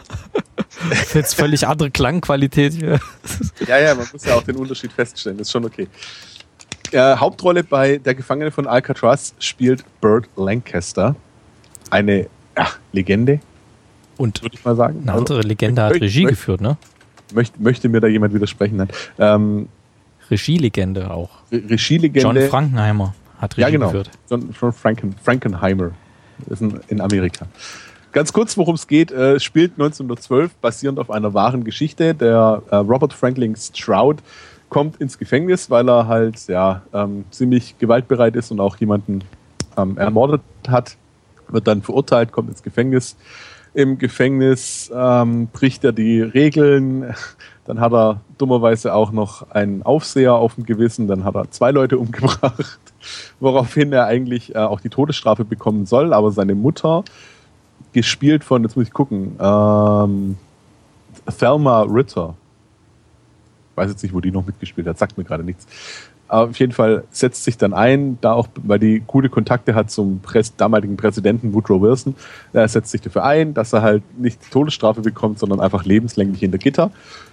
[SPEAKER 4] Jetzt völlig andere Klangqualität hier.
[SPEAKER 6] Ja, ja, man muss ja auch den Unterschied feststellen, das ist schon okay. Äh, Hauptrolle bei Der Gefangene von Alcatraz spielt Burt Lancaster. Eine ja, Legende,
[SPEAKER 4] Und
[SPEAKER 6] würde ich mal sagen.
[SPEAKER 4] eine andere Legende hat
[SPEAKER 6] möchte-
[SPEAKER 4] Regie
[SPEAKER 6] möchte-
[SPEAKER 4] geführt, ne?
[SPEAKER 6] Möchte, möchte mir da jemand widersprechen? Nein. Ähm,
[SPEAKER 4] Regielegende auch.
[SPEAKER 6] Re- Regielegende.
[SPEAKER 4] John Frankenheimer hat Regie
[SPEAKER 6] Ja, genau.
[SPEAKER 4] geführt.
[SPEAKER 6] John, John Franken, Frankenheimer. Das ist in, in Amerika. Ganz kurz, worum es geht, äh, spielt neunzehnhundertzwölf, basierend auf einer wahren Geschichte. Der äh, Robert Franklin Stroud kommt ins Gefängnis, weil er halt ja, ähm, ziemlich gewaltbereit ist und auch jemanden ähm, ermordet hat. Wird dann verurteilt, kommt ins Gefängnis. Im Gefängnis ähm, bricht er die Regeln. Dann hat er dummerweise auch noch einen Aufseher auf dem Gewissen. Dann hat er zwei Leute umgebracht, woraufhin er eigentlich äh, auch die Todesstrafe bekommen soll. Aber seine Mutter, gespielt von, jetzt muss ich gucken, ähm, Thelma Ritter. Ich weiß jetzt nicht, wo die noch mitgespielt hat, sagt mir gerade nichts. Aber auf jeden Fall setzt sich dann ein, da auch, weil die gute Kontakte hat zum Präs- damaligen Präsidenten Woodrow Wilson, er setzt sich dafür ein, dass er halt nicht die Todesstrafe bekommt, sondern einfach lebenslänglich hinter Gitter.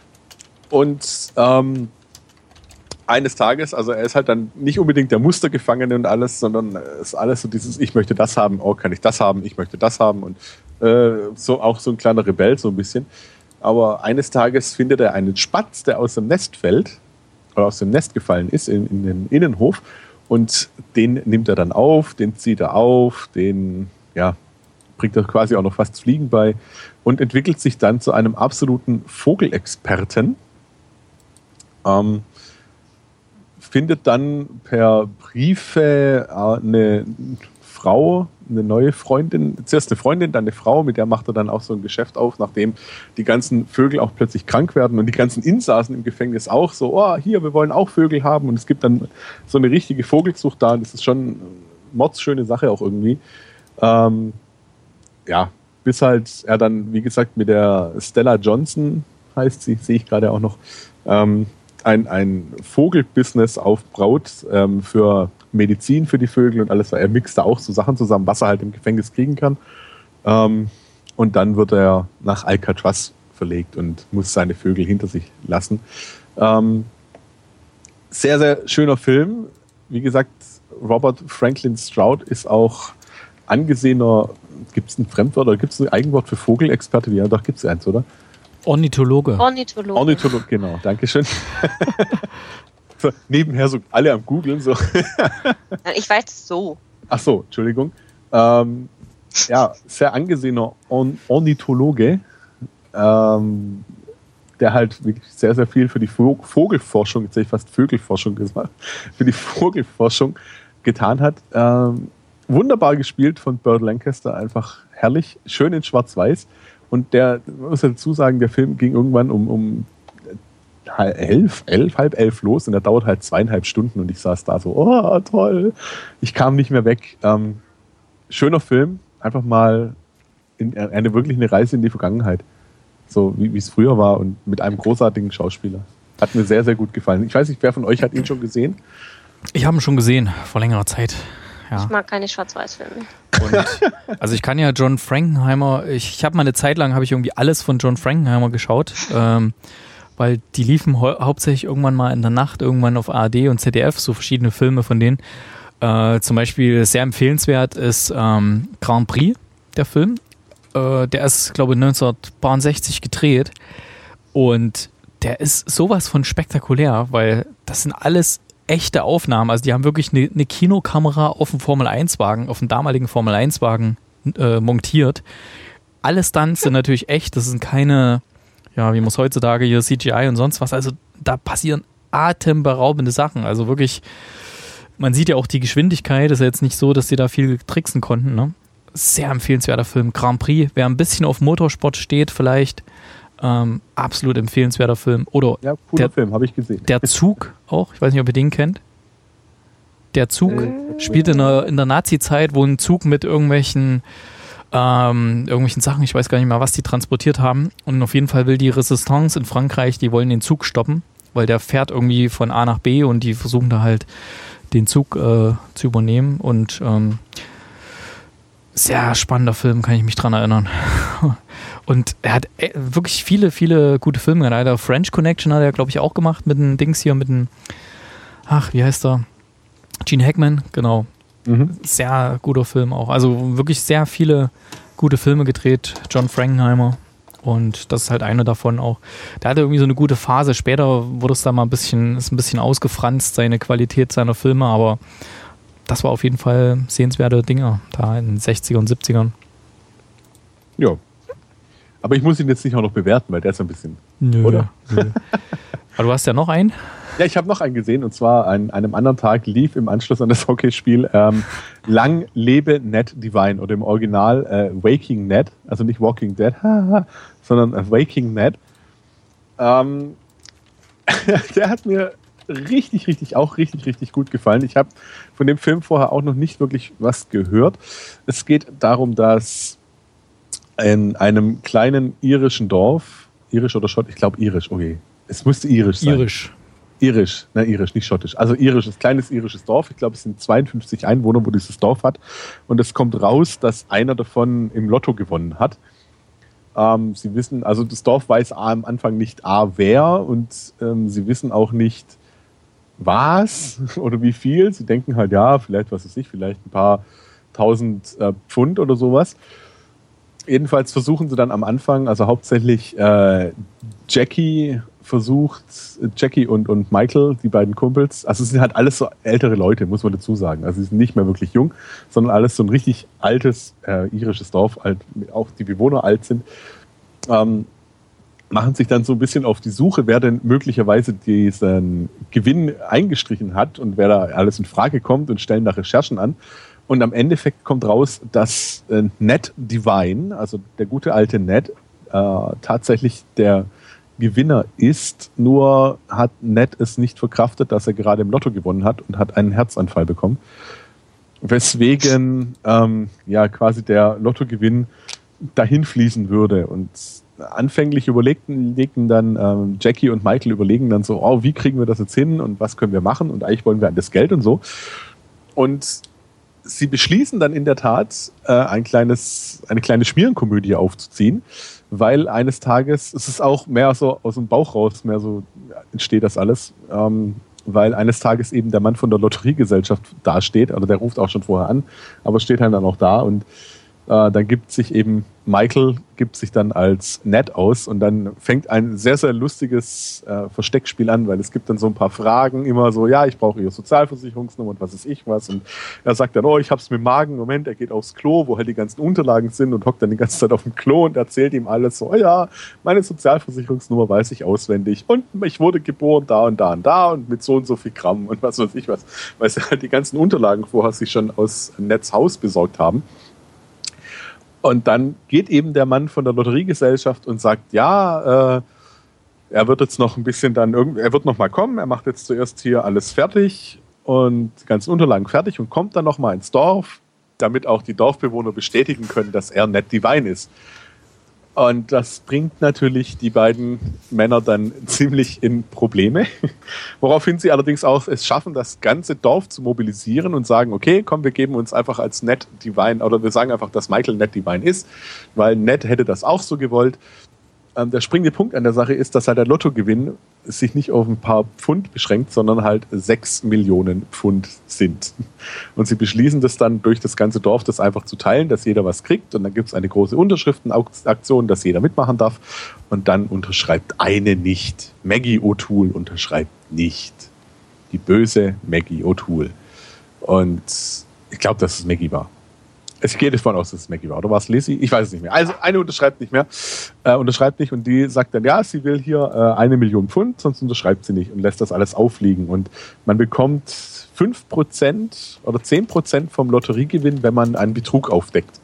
[SPEAKER 6] Und ähm, eines Tages, also er ist halt dann nicht unbedingt der Mustergefangene und alles, sondern es ist alles so dieses, ich möchte das haben, oh, kann ich das haben, ich möchte das haben und äh, so auch so ein kleiner Rebell so ein bisschen. Aber eines Tages findet er einen Spatz, der aus dem Nest fällt, oder aus dem Nest gefallen ist, in, in den Innenhof, und den nimmt er dann auf, den zieht er auf, den, ja, bringt er quasi auch noch fast das Fliegen bei und entwickelt sich dann zu einem absoluten Vogelexperten. Ähm, findet dann per Briefe eine Frau, eine neue Freundin, zuerst eine Freundin, dann eine Frau, mit der macht er dann auch so ein Geschäft auf, nachdem die ganzen Vögel auch plötzlich krank werden und die ganzen Insassen im Gefängnis auch so, oh, hier, wir wollen auch Vögel haben, und es gibt dann so eine richtige Vogelzucht da, und das ist schon eine mordsschöne Sache auch irgendwie. Ähm, ja, bis halt er dann, wie gesagt, mit der Stella Johnson, heißt sie, sehe ich gerade auch noch, ähm, ein, ein Vogelbusiness aufbraut ähm, für Medizin für die Vögel und alles. Er mixt da auch so Sachen zusammen, was er halt im Gefängnis kriegen kann. Ähm, und dann wird er nach Alcatraz verlegt und muss seine Vögel hinter sich lassen. Ähm, sehr, sehr schöner Film. Wie gesagt, Robert Franklin Stroud ist auch angesehener, gibt es ein Fremdwort oder gibt es ein Eigenwort für Vogelexperte? Ja, doch, gibt es eins, oder?
[SPEAKER 4] Ornithologe.
[SPEAKER 3] Ornithologe.
[SPEAKER 6] Ornithologe, genau, danke schön. So, nebenher so alle am Googeln. So.
[SPEAKER 3] Nein, ich weiß so.
[SPEAKER 6] Ach so, Entschuldigung. Ähm, ja, sehr angesehener Orn- Ornithologe, ähm, der halt wirklich sehr, sehr viel für die Vo- Vogelforschung, jetzt hätte ich fast Vögelforschung gesagt, für die Vogelforschung getan hat. Ähm, wunderbar gespielt von Burt Lancaster, einfach herrlich, schön in Schwarz-Weiß. Und der, man muss dazu sagen, der Film ging irgendwann um, um elf, elf, halb elf los und der dauert halt zweieinhalb Stunden und ich saß da so, oh toll, ich kam nicht mehr weg. Ähm, schöner Film, einfach mal in eine wirklich eine Reise in die Vergangenheit, so wie es früher war und mit einem großartigen Schauspieler. Hat mir sehr, sehr gut gefallen. Ich weiß nicht, wer von euch hat ihn schon gesehen?
[SPEAKER 4] Ich habe ihn schon gesehen, vor längerer Zeit. Ja.
[SPEAKER 3] Ich mag keine Schwarz-Weiß-Filme.
[SPEAKER 4] Und, also ich kann ja John Frankenheimer, ich, ich habe mal eine Zeit lang, habe ich irgendwie alles von John Frankenheimer geschaut, ähm, weil die liefen hau- hauptsächlich irgendwann mal in der Nacht, irgendwann auf A R D und Z D F, so verschiedene Filme von denen. Äh, zum Beispiel sehr empfehlenswert ist ähm, Grand Prix, der Film. Äh, der ist, glaube ich, neunzehnhundertsechzig gedreht und der ist sowas von spektakulär, weil das sind alles echte Aufnahmen. Also die haben wirklich eine, eine Kinokamera auf dem Formel eins Wagen, auf dem damaligen Formel eins Wagen äh, montiert. Alle Stunts sind natürlich echt. Das sind keine, ja, wie man es heutzutage hier C G I und sonst was. Also da passieren atemberaubende Sachen. Also wirklich, man sieht ja auch die Geschwindigkeit. Das ist ja jetzt nicht so, dass die da viel tricksen konnten. Ne? Sehr empfehlenswerter Film. Grand Prix. Wer ein bisschen auf Motorsport steht, vielleicht Ähm, absolut empfehlenswerter Film. Oder
[SPEAKER 6] ja, cooler Film, habe ich gesehen.
[SPEAKER 4] Der Zug auch, ich weiß nicht, ob ihr den kennt. Der Zug mhm. spielt in der, in der Nazi-Zeit, wo ein Zug mit irgendwelchen ähm, irgendwelchen Sachen, ich weiß gar nicht mehr, was die transportiert haben. Und auf jeden Fall will die Resistance in Frankreich, die wollen den Zug stoppen, weil der fährt irgendwie von A nach B und die versuchen da halt den Zug äh, zu übernehmen. Und ähm, sehr spannender Film, kann ich mich dran erinnern. Und er hat wirklich viele, viele gute Filme. Leider French Connection hat er, glaube ich, auch gemacht mit den Dings hier, mit dem, ach, wie heißt er? Gene Hackman, genau. Mhm. Sehr guter Film auch. Also wirklich sehr viele gute Filme gedreht, John Frankenheimer. Und das ist halt einer davon auch. Der hatte irgendwie so eine gute Phase. Später wurde es da mal ein bisschen, ist ein bisschen ausgefranst, seine Qualität seiner Filme, aber das war auf jeden Fall sehenswerte Dinger da in den sechzigern und siebzigern.
[SPEAKER 6] Ja. Aber ich muss ihn jetzt nicht auch noch bewerten, weil der ist ein bisschen,
[SPEAKER 4] nö,
[SPEAKER 6] oder?
[SPEAKER 4] Nö. Aber du hast ja noch einen?
[SPEAKER 6] Ja, ich habe noch einen gesehen und zwar an einem anderen Tag lief im Anschluss an das Hockeyspiel ähm, Lang lebe Ned Divine oder im Original äh, Waking Ned, also nicht Walking Dead, sondern äh, Waking Ned. Ähm, der hat mir richtig, richtig, auch richtig, richtig gut gefallen. Ich habe von dem Film vorher auch noch nicht wirklich was gehört. Es geht darum, dass in einem kleinen irischen Dorf, irisch oder schottisch, ich glaube irisch, okay, es müsste irisch sein.
[SPEAKER 4] Irisch.
[SPEAKER 6] Irisch, ne, irisch, nicht schottisch. Also irisches, kleines irisches Dorf. Ich glaube, es sind zweiundfünfzig Einwohner, wo dieses Dorf hat. Und es kommt raus, dass einer davon im Lotto gewonnen hat. Ähm, sie wissen, also das Dorf weiß am Anfang nicht A, wer und ähm, sie wissen auch nicht, was oder wie viel. Sie denken halt, ja, vielleicht, was weiß ich, vielleicht ein paar tausend äh, Pfund oder sowas. Jedenfalls versuchen sie dann am Anfang, also hauptsächlich äh, Jackie versucht, Jackie und, und Michael, die beiden Kumpels, also es sind halt alles so ältere Leute, muss man dazu sagen. Also sie sind nicht mehr wirklich jung, sondern alles so ein richtig altes äh, irisches Dorf, halt, auch die Bewohner alt sind, ähm, machen sich dann so ein bisschen auf die Suche, wer denn möglicherweise diesen Gewinn eingestrichen hat und wer da alles in Frage kommt und stellen da Recherchen an. Und am Endeffekt kommt raus, dass äh, Ned Divine, also der gute alte Ned, äh, tatsächlich der Gewinner ist, nur hat Ned es nicht verkraftet, dass er gerade im Lotto gewonnen hat und hat einen Herzanfall bekommen. Weswegen ähm, ja quasi der Lottogewinn dahin fließen würde. Und anfänglich überlegten legten dann ähm, Jackie und Michael überlegen dann so, oh, wie kriegen wir das jetzt hin und was können wir machen? Und eigentlich wollen wir an das Geld und so. Und sie beschließen dann in der Tat, äh, ein kleines, eine kleine Schmierenkomödie aufzuziehen, weil eines Tages, es ist auch mehr so aus dem Bauch raus, mehr so entsteht das alles, ähm, weil eines Tages eben der Mann von der Lotteriegesellschaft dasteht, also der ruft auch schon vorher an, aber steht halt dann auch da und Äh, dann gibt sich eben Michael gibt sich dann als Ned aus und dann fängt ein sehr, sehr lustiges äh, Versteckspiel an, weil es gibt dann so ein paar Fragen, immer so, ja, ich brauche Ihre Sozialversicherungsnummer und was weiß ich was. Und er sagt dann, oh, ich hab's mit dem Magen. Moment, er geht aufs Klo, wo halt die ganzen Unterlagen sind und hockt dann die ganze Zeit auf dem Klo und erzählt ihm alles so, oh ja, meine Sozialversicherungsnummer weiß ich auswendig und ich wurde geboren da und da und da und mit so und so viel Gramm und was weiß ich was, weil sie halt die ganzen Unterlagen vorher sich schon aus Neds Haus besorgt haben. Und dann geht eben der Mann von der Lotteriegesellschaft und sagt, ja, äh, er wird jetzt noch ein bisschen dann, irgend, er wird noch mal kommen, er macht jetzt zuerst hier alles fertig und die ganzen Unterlagen fertig und kommt dann noch mal ins Dorf, damit auch die Dorfbewohner bestätigen können, dass er Ned Devine ist. Und das bringt natürlich die beiden Männer dann ziemlich in Probleme, woraufhin sie allerdings auch es schaffen, das ganze Dorf zu mobilisieren und sagen, okay, komm, wir geben uns einfach als Ned Devine, oder wir sagen einfach, dass Michael Ned Devine ist, weil Ned hätte das auch so gewollt. Ähm, der springende Punkt an der Sache ist, dass halt der Lottogewinn sich nicht auf ein paar Pfund beschränkt, sondern halt sechs Millionen Pfund sind. Und sie beschließen das dann durch das ganze Dorf, das einfach zu teilen, dass jeder was kriegt. Und dann gibt es eine große Unterschriftenaktion, dass jeder mitmachen darf. Und dann unterschreibt eine nicht. Maggie O'Toole unterschreibt nicht. Die böse Maggie O'Toole. Und ich glaube, dass es Maggie war. Ich gehe davon aus, dass es Maggie war. Oder war es Lizzie? Ich weiß es nicht mehr. Also eine unterschreibt nicht mehr. Äh, unterschreibt nicht und die sagt dann, ja, sie will hier äh, eine Million Pfund, sonst unterschreibt sie nicht und lässt das alles aufliegen. Und man bekommt fünf Prozent oder zehn Prozent vom Lotteriegewinn, wenn man einen Betrug aufdeckt.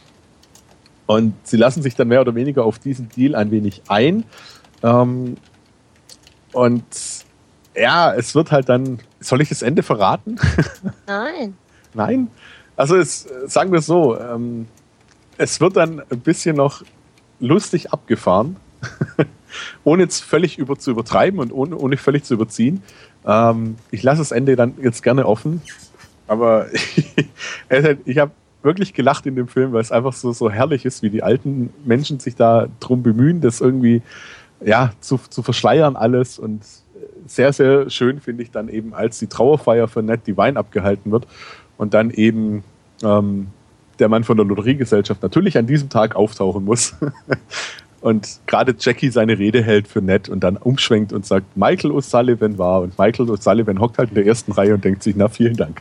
[SPEAKER 6] Und sie lassen sich dann mehr oder weniger auf diesen Deal ein wenig ein. Ähm, und ja, es wird halt dann, soll ich das Ende verraten?
[SPEAKER 3] Nein.
[SPEAKER 6] Nein? Also es, sagen wir es so, ähm, es wird dann ein bisschen noch lustig abgefahren, ohne jetzt völlig über, zu übertreiben und ohne, ohne völlig zu überziehen. Ähm, ich lasse das Ende dann jetzt gerne offen, aber ich habe wirklich gelacht in dem Film, weil es einfach so, so herrlich ist, wie die alten Menschen sich da drum bemühen, das irgendwie ja, zu, zu verschleiern alles, und sehr, sehr schön finde ich dann eben, als die Trauerfeier für Ned Devine abgehalten wird und dann eben ähm, der Mann von der Lotteriegesellschaft natürlich an diesem Tag auftauchen muss und gerade Jackie seine Rede hält für Ned und dann umschwenkt und sagt, Michael O'Sullivan war, und Michael O'Sullivan hockt halt in der ersten Reihe und denkt sich, na, vielen Dank.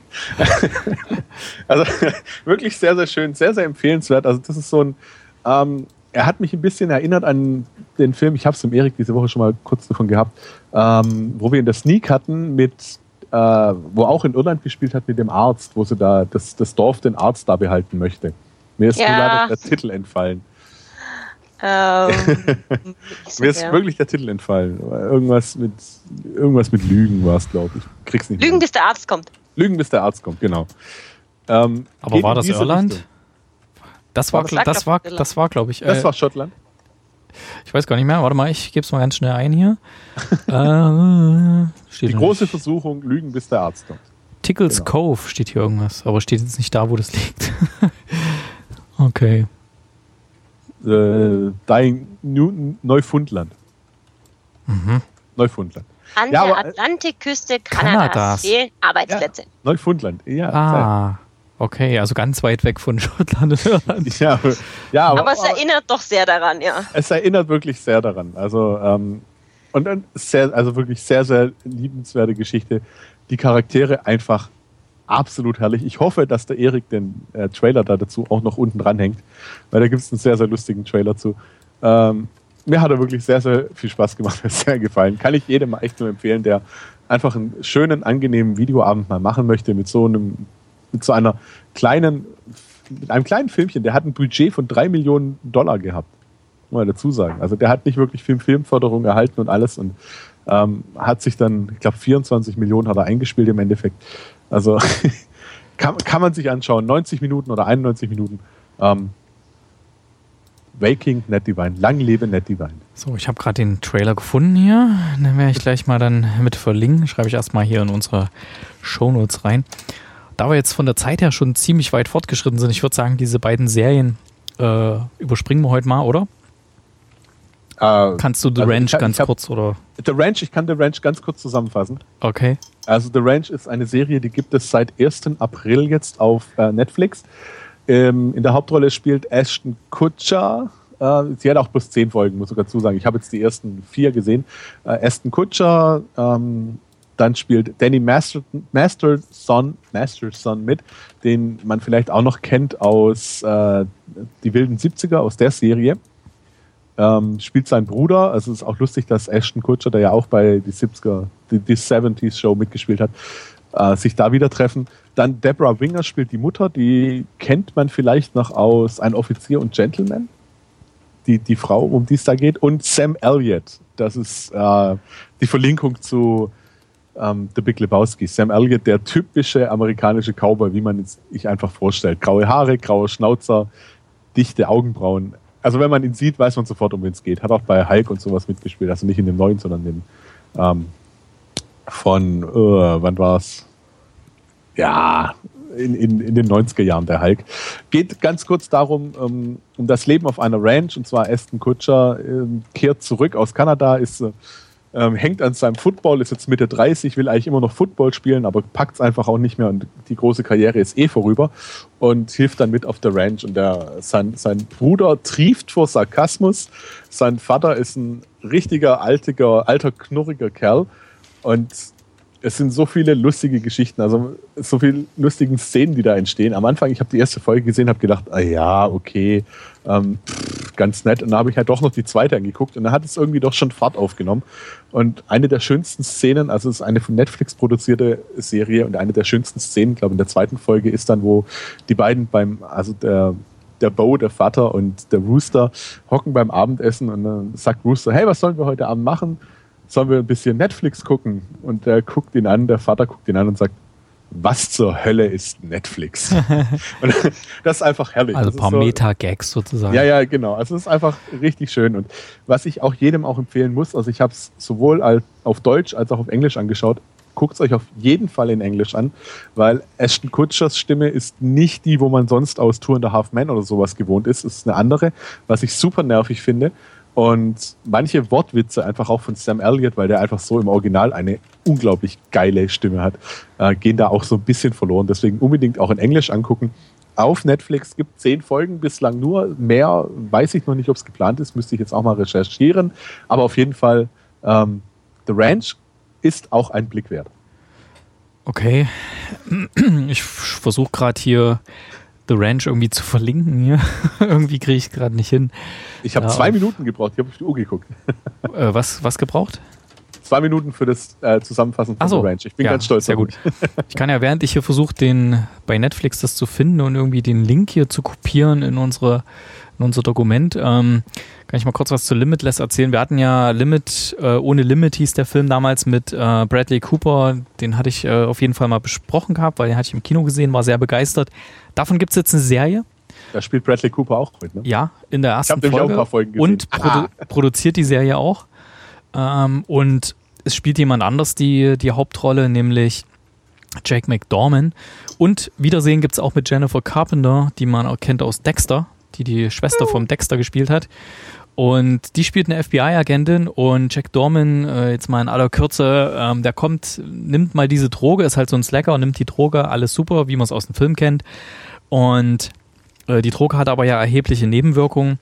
[SPEAKER 6] Also wirklich sehr, sehr schön, sehr, sehr empfehlenswert. Also das ist so ein, ähm, er hat mich ein bisschen erinnert an den Film, ich habe es im Erik diese Woche schon mal kurz davon gehabt, ähm, wo wir in der Sneak hatten mit Äh, wo auch in Irland gespielt hat mit dem Arzt, wo sie da das, das Dorf den Arzt da behalten möchte. Mir ist
[SPEAKER 3] ja.
[SPEAKER 6] nur leider der Titel entfallen.
[SPEAKER 3] Ähm,
[SPEAKER 6] Mir ist ja. wirklich der Titel entfallen. Irgendwas mit, irgendwas mit Lügen war es, glaube ich. Krieg's nicht
[SPEAKER 3] Lügen,
[SPEAKER 6] mehr.
[SPEAKER 3] bis der Arzt kommt.
[SPEAKER 6] Lügen, bis der Arzt kommt, genau. Ähm,
[SPEAKER 4] Aber war das Irland?
[SPEAKER 6] Richtung.
[SPEAKER 4] Das war,
[SPEAKER 3] war
[SPEAKER 4] das war, das war, glaube ich.
[SPEAKER 6] Das
[SPEAKER 4] äh,
[SPEAKER 6] war Schottland.
[SPEAKER 4] Ich weiß gar nicht mehr. Warte mal, ich gebe es mal ganz schnell ein hier. äh, steht
[SPEAKER 6] Die große Versuchung, Lügen, bis der Arzt kommt.
[SPEAKER 4] Tickles
[SPEAKER 6] Genau.
[SPEAKER 4] Cove steht hier irgendwas, aber steht jetzt nicht da, wo das liegt. Okay.
[SPEAKER 6] Äh, Dying New, Neufundland.
[SPEAKER 4] Mhm.
[SPEAKER 6] Neufundland.
[SPEAKER 3] An
[SPEAKER 6] Ja,
[SPEAKER 3] der
[SPEAKER 6] aber-
[SPEAKER 3] Atlantikküste Kanadas,
[SPEAKER 4] Kanadas.
[SPEAKER 3] fehlen Arbeitsplätze.
[SPEAKER 6] Neufundland, ja.
[SPEAKER 4] Ah, okay, also ganz weit weg von Schottland und Irland.
[SPEAKER 6] Ja, ja, aber,
[SPEAKER 3] Aber es erinnert doch sehr daran, ja.
[SPEAKER 6] es erinnert wirklich sehr daran. Also, ähm, und dann sehr, also wirklich sehr, sehr liebenswerte Geschichte. Die Charaktere einfach absolut herrlich. Ich hoffe, dass der Erik den äh, Trailer da dazu auch noch unten dran hängt, weil da gibt es einen sehr, sehr lustigen Trailer zu. Ähm, mir hat er wirklich sehr, sehr viel Spaß gemacht, mir ist sehr gefallen. Kann ich jedem mal echt nur empfehlen, der einfach einen schönen, angenehmen Videoabend mal machen möchte mit so einem, mit so einer kleinen, mit einem kleinen Filmchen. Der hat ein Budget von drei Millionen Dollar gehabt. Muss man dazu sagen. Also der hat nicht wirklich Film, Filmförderung erhalten und alles und ähm, hat sich dann, ich glaube, vierundzwanzig Millionen hat er eingespielt im Endeffekt. Also kann, kann man sich anschauen. neunzig Minuten oder einundneunzig Minuten. Ähm, Waking Ned Devine. Lang lebe Ned Devine.
[SPEAKER 4] So, ich habe gerade den Trailer gefunden hier. Den werde ich gleich mal dann mit verlinken. Schreibe ich erstmal hier in unsere Shownotes rein. Da wir jetzt von der Zeit her schon ziemlich weit fortgeschritten sind, ich würde sagen, diese beiden Serien äh, überspringen wir heute mal, oder?
[SPEAKER 6] Äh,
[SPEAKER 4] Kannst du The
[SPEAKER 6] also
[SPEAKER 4] Ranch
[SPEAKER 6] ich hab-
[SPEAKER 4] ganz
[SPEAKER 6] ich hab-
[SPEAKER 4] kurz, oder?
[SPEAKER 6] The Ranch, ich kann The Ranch ganz kurz zusammenfassen.
[SPEAKER 4] Okay.
[SPEAKER 6] Also The Ranch ist eine Serie, die gibt es seit ersten April jetzt auf äh, Netflix. Ähm, in der Hauptrolle spielt Ashton Kutcher. Äh, sie hat auch bloß zehn Folgen, muss ich dazu sagen. Ich habe jetzt die ersten vier gesehen. Äh, Ashton Kutcher, ähm, dann spielt Danny Masterson, Masterson, Masterson mit, den man vielleicht auch noch kennt aus äh, Die wilden siebziger, aus der Serie. Ähm, spielt sein Bruder, also es ist auch lustig, dass Ashton Kutcher, der ja auch bei die siebziger, die, die siebziger Show mitgespielt hat, äh, sich da wieder treffen. Dann Deborah Winger spielt die Mutter, die kennt man vielleicht noch aus Ein Offizier und Gentleman, die, die Frau, um die es da geht. Und Sam Elliott, das ist äh, die Verlinkung zu ähm, The Big Lebowski. Sam Elliott, der typische amerikanische Cowboy, wie man es sich einfach vorstellt. Graue Haare, grauer Schnauzer, dichte Augenbrauen. Also wenn man ihn sieht, weiß man sofort, um wen es geht. Hat auch bei Hulk und sowas mitgespielt. Also nicht in dem neuen, sondern dem ähm, von, uh, wann war's? Ja, in, in, in den neunziger Jahren der Hulk. Geht ganz kurz darum, um, um das Leben auf einer Ranch. Und zwar Ashton Kutcher ähm, kehrt zurück aus Kanada, ist äh, ähm, hängt an seinem Football, ist jetzt Mitte dreißig, will eigentlich immer noch Football spielen, aber packt es einfach auch nicht mehr und die große Karriere ist eh vorüber und hilft dann mit auf der Ranch. Und der, sein, sein Bruder trieft vor Sarkasmus, sein Vater ist ein richtiger, altiger, alter, knurriger Kerl und es sind so viele lustige Geschichten, also so viele lustige Szenen, die da entstehen. Am Anfang, ich habe die erste Folge gesehen, habe gedacht, ah ja, okay, ähm, pff, ganz nett. Und dann habe ich halt doch noch die zweite angeguckt und dann hat es irgendwie doch schon Fahrt aufgenommen. Und eine der schönsten Szenen, also es ist eine von Netflix produzierte Serie und eine der schönsten Szenen, glaube ich, in der zweiten Folge ist dann, wo die beiden beim, also der der Bo, der Vater und der Rooster hocken beim Abendessen und dann sagt Rooster, hey, was sollen wir heute Abend machen? Sollen wir ein bisschen Netflix gucken? Und der guckt ihn an, der Vater guckt ihn an und sagt, was zur Hölle ist Netflix? Und das ist einfach herrlich.
[SPEAKER 4] Also ein paar so, Meta-Gags sozusagen.
[SPEAKER 6] Ja, ja, genau. Also es ist einfach richtig schön. Und was ich auch jedem auch empfehlen muss, also ich habe es sowohl auf Deutsch als auch auf Englisch angeschaut, guckt es euch auf jeden Fall in Englisch an, weil Ashton Kutchers Stimme ist nicht die, wo man sonst aus Two and a Half Men oder sowas gewohnt ist. Es ist eine andere, was ich super nervig finde. Und manche Wortwitze einfach auch von Sam Elliott, weil der einfach so im Original eine unglaublich geile Stimme hat, äh, gehen da auch so ein bisschen verloren. Deswegen unbedingt auch in Englisch angucken. Auf Netflix gibt es zehn Folgen bislang nur. Mehr weiß ich noch nicht, ob es geplant ist. Müsste ich jetzt auch mal recherchieren. Aber auf jeden Fall, ähm, The Ranch ist auch ein Blick wert.
[SPEAKER 4] Okay. Ich versuche gerade hier The Ranch irgendwie zu verlinken hier. Irgendwie kriege ich gerade nicht hin.
[SPEAKER 6] Ich habe
[SPEAKER 4] ja,
[SPEAKER 6] zwei Minuten gebraucht, ich habe auf die Uhr geguckt.
[SPEAKER 4] Äh, was, was gebraucht?
[SPEAKER 6] Zwei Minuten für das äh, Zusammenfassen von
[SPEAKER 4] so.
[SPEAKER 6] The Ranch. Ich bin
[SPEAKER 4] ja,
[SPEAKER 6] ganz stolz.
[SPEAKER 4] Sehr gut. Ich kann ja, während ich hier versuche, den bei Netflix das zu finden und irgendwie den Link hier zu kopieren in unsere in unser Dokument, ähm, kann ich mal kurz was zu Limitless erzählen. Wir hatten ja Limit, äh, ohne Limit hieß der Film damals mit äh, Bradley Cooper. Den hatte ich äh, auf jeden Fall mal besprochen gehabt, weil den hatte ich im Kino gesehen, war sehr begeistert. Davon gibt es jetzt eine Serie.
[SPEAKER 6] Da spielt Bradley Cooper auch mit, ne?
[SPEAKER 4] Ja, in der ersten
[SPEAKER 6] ich Folge. Ich habe nämlich auch ein paar Folgen gesehen.
[SPEAKER 4] Und produ- produziert die Serie auch. Ähm, und es spielt jemand anders die, die Hauptrolle, nämlich Jake McDorman. Und Wiedersehen gibt es auch mit Jennifer Carpenter, die man auch kennt aus Dexter, die die Schwester vom Dexter gespielt hat. Und die spielt eine F B I-Agentin und Jack Dorman, äh, jetzt mal in aller Kürze, ähm, der kommt, nimmt mal diese Droge, ist halt so ein Slacker und nimmt die Droge, alles super, wie man es aus dem Film kennt. Und äh, die Droge hat aber ja erhebliche Nebenwirkungen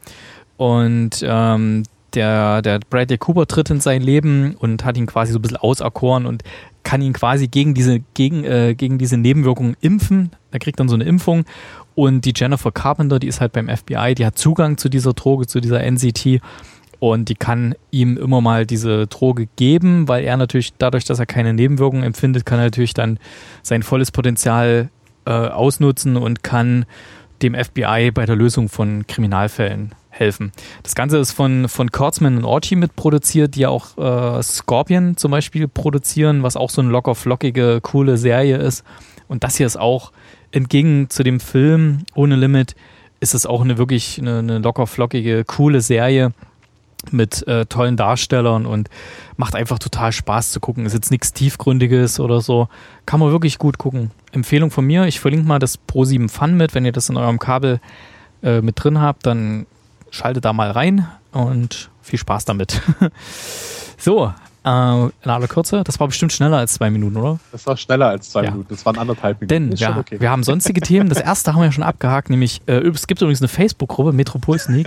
[SPEAKER 4] und ähm, der, der Bradley Cooper tritt in sein Leben und hat ihn quasi so ein bisschen auserkoren und kann ihn quasi gegen diese, gegen, äh, gegen diese Nebenwirkungen impfen. Er kriegt dann so eine Impfung. Und die Jennifer Carpenter, die ist halt beim F B I, die hat Zugang zu dieser Droge, zu dieser N C T und die kann ihm immer mal diese Droge geben, weil er natürlich dadurch, dass er keine Nebenwirkungen empfindet, kann er natürlich dann sein volles Potenzial äh, ausnutzen und kann dem F B I bei der Lösung von Kriminalfällen helfen. Das Ganze ist von, von Kurtzman und Orci mitproduziert, die ja auch äh, Scorpion zum Beispiel produzieren, was auch so eine locker flockige, coole Serie ist. Und das hier ist auch entgegen zu dem Film Ohne Limit ist es auch eine wirklich eine, eine locker flockige, coole Serie mit äh, tollen Darstellern und macht einfach total Spaß zu gucken. Ist jetzt nichts Tiefgründiges oder so. Kann man wirklich gut gucken. Empfehlung von mir, ich verlinke mal das Pro sieben Fun mit. Wenn ihr das in eurem Kabel äh, mit drin habt, dann schaltet da mal rein und viel Spaß damit. So, Äh, in aller Kürze, das war bestimmt schneller als zwei Minuten, oder?
[SPEAKER 6] Das war schneller als zwei
[SPEAKER 4] ja.
[SPEAKER 6] Minuten, das waren anderthalb Minuten.
[SPEAKER 4] Denn ja, okay. Wir haben sonstige Themen. Das erste haben wir ja schon abgehakt, nämlich äh, es gibt übrigens eine Facebook-Gruppe, Metropol Sneak.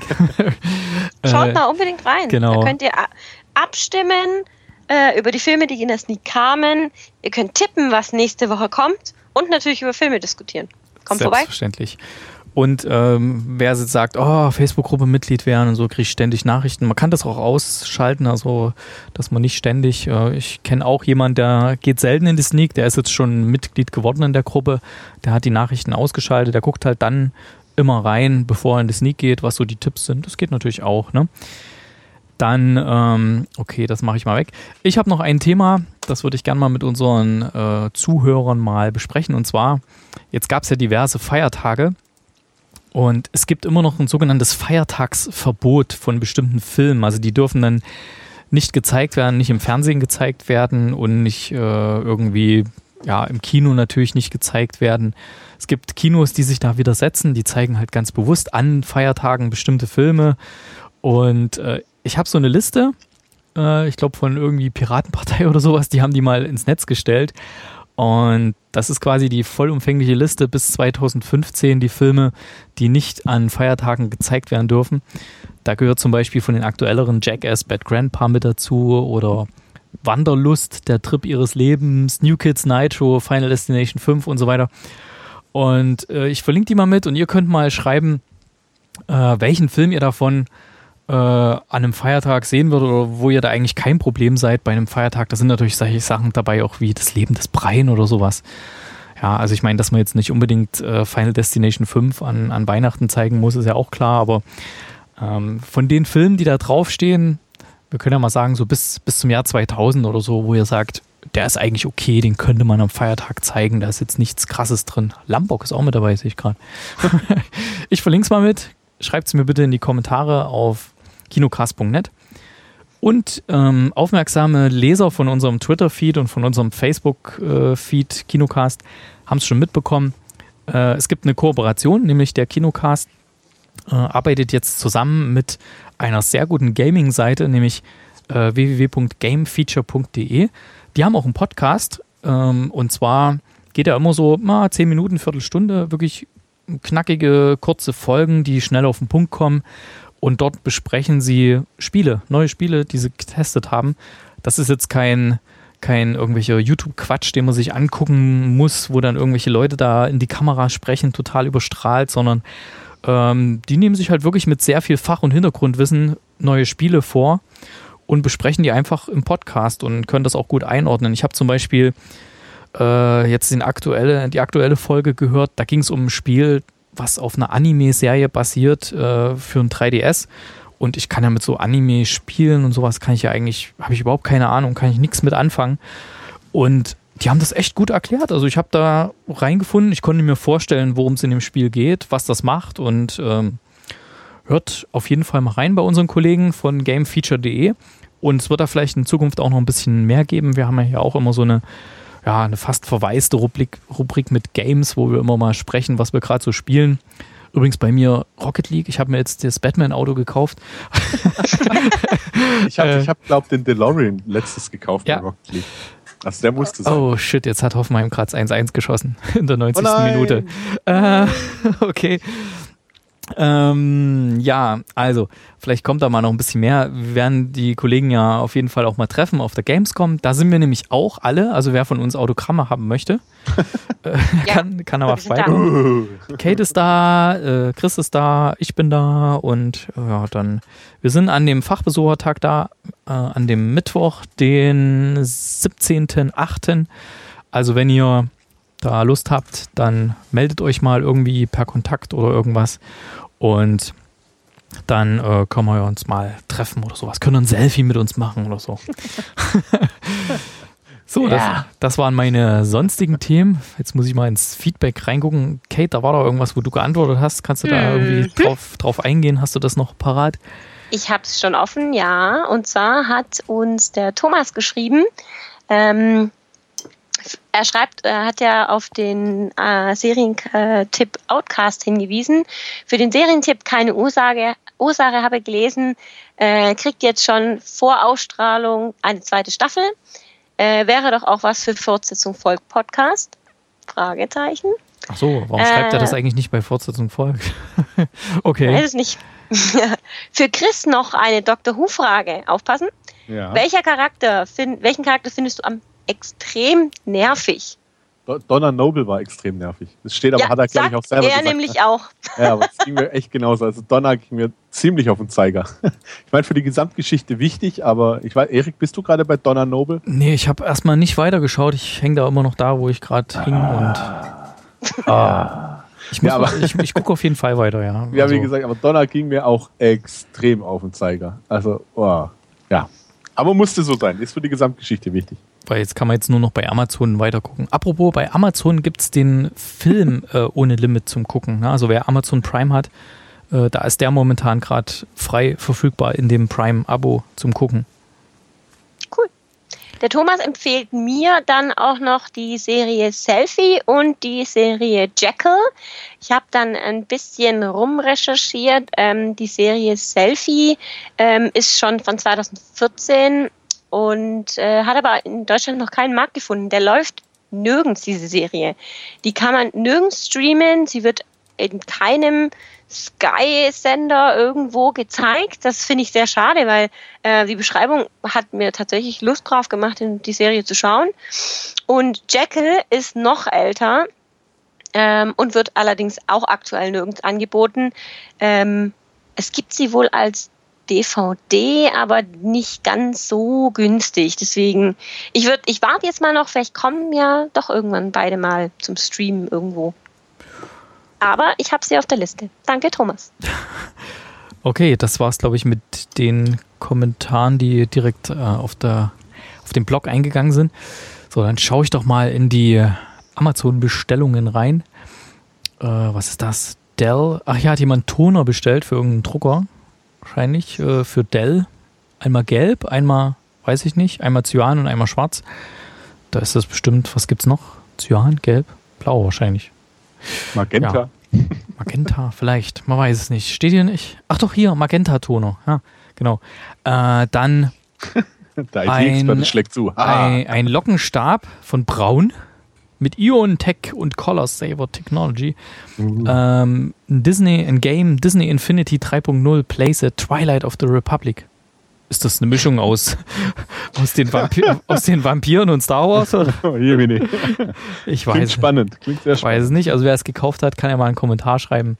[SPEAKER 3] Schaut
[SPEAKER 4] äh,
[SPEAKER 3] mal unbedingt rein.
[SPEAKER 4] Genau.
[SPEAKER 3] Da könnt ihr abstimmen äh, über die Filme, die in der Sneak kamen. Ihr könnt tippen, was nächste Woche kommt und natürlich über Filme diskutieren. Kommt vorbei.
[SPEAKER 4] Selbstverständlich. Und ähm, wer jetzt sagt, oh, Facebook-Gruppe Mitglied werden und so, kriege ich ständig Nachrichten. Man kann das auch ausschalten, also dass man nicht ständig, äh, ich kenne auch jemanden, der geht selten in die Sneak, der ist jetzt schon Mitglied geworden in der Gruppe, der hat die Nachrichten ausgeschaltet, der guckt halt dann immer rein, bevor er in die Sneak geht, was so die Tipps sind. Das geht natürlich auch, ne? Dann, ähm, okay, das mache ich mal weg. Ich habe noch ein Thema, das würde ich gerne mal mit unseren äh, Zuhörern mal besprechen. Und zwar, jetzt gab es ja diverse Feiertage. Und es gibt immer noch ein sogenanntes Feiertagsverbot von bestimmten Filmen. Also die dürfen dann nicht gezeigt werden, nicht im Fernsehen gezeigt werden und nicht äh, irgendwie, ja, im Kino natürlich nicht gezeigt werden. Es gibt Kinos, die sich da widersetzen, die zeigen halt ganz bewusst an Feiertagen bestimmte Filme. Und äh, ich habe so eine Liste, äh, ich glaube von irgendwie Piratenpartei oder sowas, die haben die mal ins Netz gestellt. Und das ist quasi die vollumfängliche Liste bis zweitausendfünfzehn, die Filme, die nicht an Feiertagen gezeigt werden dürfen. Da gehört zum Beispiel von den aktuelleren Jackass Bad Grandpa mit dazu oder Wanderlust, der Trip ihres Lebens, New Kids Nitro, Final Destination fünf und so weiter. Und äh, ich verlinke die mal mit und ihr könnt mal schreiben, äh, welchen Film ihr davon äh, an einem Feiertag sehen würdet oder wo ihr da eigentlich kein Problem seid bei einem Feiertag. Da sind natürlich solche Sachen dabei, auch wie das Leben des Brian oder sowas. Ja, also ich meine, dass man jetzt nicht unbedingt äh, Final Destination fünf an, an Weihnachten zeigen muss, ist ja auch klar, aber ähm, von den Filmen, die da draufstehen, wir können ja mal sagen, so bis, bis zum Jahr zweitausend oder so, wo ihr sagt, der ist eigentlich okay, den könnte man am Feiertag zeigen, da ist jetzt nichts Krasses drin. Lambok ist auch mit dabei, sehe ich gerade. Ich verlinke es mal mit, schreibt es mir bitte in die Kommentare auf kinocast punkt net. Und ähm, aufmerksame Leser von unserem Twitter-Feed und von unserem Facebook-Feed äh, Kinocast haben es schon mitbekommen. Äh, es gibt eine Kooperation, nämlich der Kinocast äh, arbeitet jetzt zusammen mit einer sehr guten Gaming-Seite, nämlich äh, w w w punkt gamefeature punkt d e. Die haben auch einen Podcast ähm, und zwar geht er immer so na, zehn Minuten, Viertelstunde, wirklich knackige, kurze Folgen, die schnell auf den Punkt kommen. Und dort besprechen sie Spiele, neue Spiele, die sie getestet haben. Das ist jetzt kein, kein irgendwelcher YouTube-Quatsch, den man sich angucken muss, wo dann irgendwelche Leute da in die Kamera sprechen, total überstrahlt, sondern ähm, die nehmen sich halt wirklich mit sehr viel Fach- und Hintergrundwissen neue Spiele vor und besprechen die einfach im Podcast und können das auch gut einordnen. Ich habe zum Beispiel äh, jetzt den aktuelle, die aktuelle Folge gehört, da ging es um ein Spiel, was auf einer Anime-Serie basiert äh, für ein drei D S. Und ich kann ja mit so Anime spielen und sowas kann ich ja eigentlich, habe ich überhaupt keine Ahnung, kann ich nichts mit anfangen. Und die haben das echt gut erklärt. Also ich habe da reingefunden, ich konnte mir vorstellen, worum es in dem Spiel geht, was das macht und ähm, hört auf jeden Fall mal rein bei unseren Kollegen von gamefeature punkt d e. Und es wird da vielleicht in Zukunft auch noch ein bisschen mehr geben. Wir haben ja hier auch immer so eine ja, eine fast verwaiste Rubrik, Rubrik mit Games, wo wir immer mal sprechen, was wir gerade so spielen. Übrigens bei mir Rocket League. Ich habe mir jetzt das Batman-Auto gekauft.
[SPEAKER 6] ich habe, ich hab, glaube den DeLorean letztes gekauft
[SPEAKER 4] ja.
[SPEAKER 6] bei Rocket League. Also der musste sein.
[SPEAKER 4] Oh shit, jetzt hat Hoffenheim gerade eins eins geschossen in der neunzigsten
[SPEAKER 6] Oh
[SPEAKER 4] Minute. Äh, okay. Ähm, ja, also, vielleicht kommt da mal noch ein bisschen mehr. Wir werden die Kollegen ja auf jeden Fall auch mal treffen auf der Gamescom. Da sind wir nämlich auch alle. Also, wer von uns Autogramme haben möchte, äh,
[SPEAKER 3] ja,
[SPEAKER 4] kann, kann aber vorbeikommen. Kate ist da, äh, Chris ist da, ich bin da und ja, dann. Wir sind an dem Fachbesuchertag da, äh, an dem Mittwoch, den siebzehnten achten Also, wenn ihr da Lust habt, dann meldet euch mal irgendwie per Kontakt oder irgendwas und dann äh, können wir uns mal treffen oder sowas. Können ein Selfie mit uns machen oder so. So, ja. das, das waren meine sonstigen Themen. Jetzt muss ich mal ins Feedback reingucken. Kate, da war doch irgendwas, wo du geantwortet hast. Kannst du da irgendwie drauf, drauf eingehen? Hast du das noch parat?
[SPEAKER 3] Ich habe es schon offen, ja. Und zwar hat uns der Thomas geschrieben, ähm, er schreibt, er hat ja auf den äh, Serientipp Outcast hingewiesen. Für den Serientipp keine Ursache, Ursache habe gelesen, äh, kriegt jetzt schon vor Ausstrahlung eine zweite Staffel. Äh, wäre doch auch was für Fortsetzung folgt Podcast? Fragezeichen.
[SPEAKER 4] Ach so, warum äh, schreibt er das eigentlich nicht bei Fortsetzung folgt? Okay.
[SPEAKER 3] Weiß es nicht. Für Chris noch eine Doctor Who-Frage. Aufpassen.
[SPEAKER 6] Ja.
[SPEAKER 3] Welcher Charakter, find, welchen Charakter findest du am extrem nervig?
[SPEAKER 6] Donna Noble war extrem nervig. Das steht aber,
[SPEAKER 3] ja,
[SPEAKER 6] hat er, glaube ich, auch selber
[SPEAKER 3] er
[SPEAKER 6] gesagt.
[SPEAKER 3] Er nämlich auch.
[SPEAKER 6] Ja, aber es ging mir echt genauso. Also Donna ging mir ziemlich auf den Zeiger. Ich meine, für die Gesamtgeschichte wichtig, aber ich weiß, Erik, bist du gerade bei Donna Noble?
[SPEAKER 4] Nee, ich habe erstmal nicht weitergeschaut. Ich hänge da immer noch da, wo ich gerade ah. hing und ah. ich, muss ja, aber mal, ich, ich gucke auf jeden Fall weiter, ja.
[SPEAKER 6] Ja,
[SPEAKER 4] also.
[SPEAKER 6] wie gesagt, aber Donna ging mir auch extrem auf den Zeiger. Also, oh, ja. Aber musste so sein. Ist für die Gesamtgeschichte wichtig.
[SPEAKER 4] Weil jetzt kann man jetzt nur noch bei Amazon weitergucken. Apropos, bei Amazon gibt es den Film äh, ohne Limit zum Gucken. Ne? Also wer Amazon Prime hat, äh, da ist der momentan gerade frei verfügbar in dem Prime-Abo zum Gucken.
[SPEAKER 3] Cool. Der Thomas empfiehlt mir dann auch noch die Serie Selfie und die Serie Jekyll. Ich habe dann ein bisschen rumrecherchiert. Ähm, die Serie Selfie ähm, ist schon von zwanzig vierzehn und äh, hat aber in Deutschland noch keinen Markt gefunden. Der läuft nirgends, diese Serie. Die kann man nirgends streamen. Sie wird in keinem Sky-Sender irgendwo gezeigt. Das finde ich sehr schade, weil äh, die Beschreibung hat mir tatsächlich Lust drauf gemacht, in die Serie zu schauen. Und Jekyll ist noch älter ähm, und wird allerdings auch aktuell nirgends angeboten. Ähm, es gibt sie wohl als D V D, aber nicht ganz so günstig. Deswegen, ich würde, ich warte jetzt mal noch, vielleicht kommen ja doch irgendwann beide mal zum Streamen irgendwo. Aber ich habe sie auf der Liste. Danke, Thomas.
[SPEAKER 4] Okay, das war's, glaube ich, mit den Kommentaren, die direkt äh, auf, der, auf dem Blog eingegangen sind. So, dann schaue ich doch mal in die Amazon-Bestellungen rein. Äh, was ist das? Dell. Ach ja, hat jemand einen Toner bestellt für irgendeinen Drucker. Wahrscheinlich äh, für Dell. Einmal gelb, einmal, weiß ich nicht, einmal Cyan und einmal schwarz. Da ist das bestimmt, was gibt's noch? Cyan, gelb, blau wahrscheinlich.
[SPEAKER 6] Magenta.
[SPEAKER 4] Ja. Magenta, vielleicht, man weiß es nicht. Steht hier nicht? Ach doch, hier, Magenta-Toner. Ja, genau. Äh, dann ein,
[SPEAKER 6] schlägt zu.
[SPEAKER 4] ein, ein Lockenstab von Braun mit Ion Tech und Color Saver Technology. Uh. Ähm, ein Disney, ein Game, Disney Infinity drei Punkt null Playset Twilight of the Republic. Ist das eine Mischung aus, aus, den, Vampir, aus den Vampiren und Star Wars? Oder?
[SPEAKER 6] Hier bin ich.
[SPEAKER 4] Ich weiß
[SPEAKER 6] Klingt spannend. Klingt sehr spannend.
[SPEAKER 4] Weiß es nicht. Also wer es gekauft hat, kann ja mal einen Kommentar schreiben.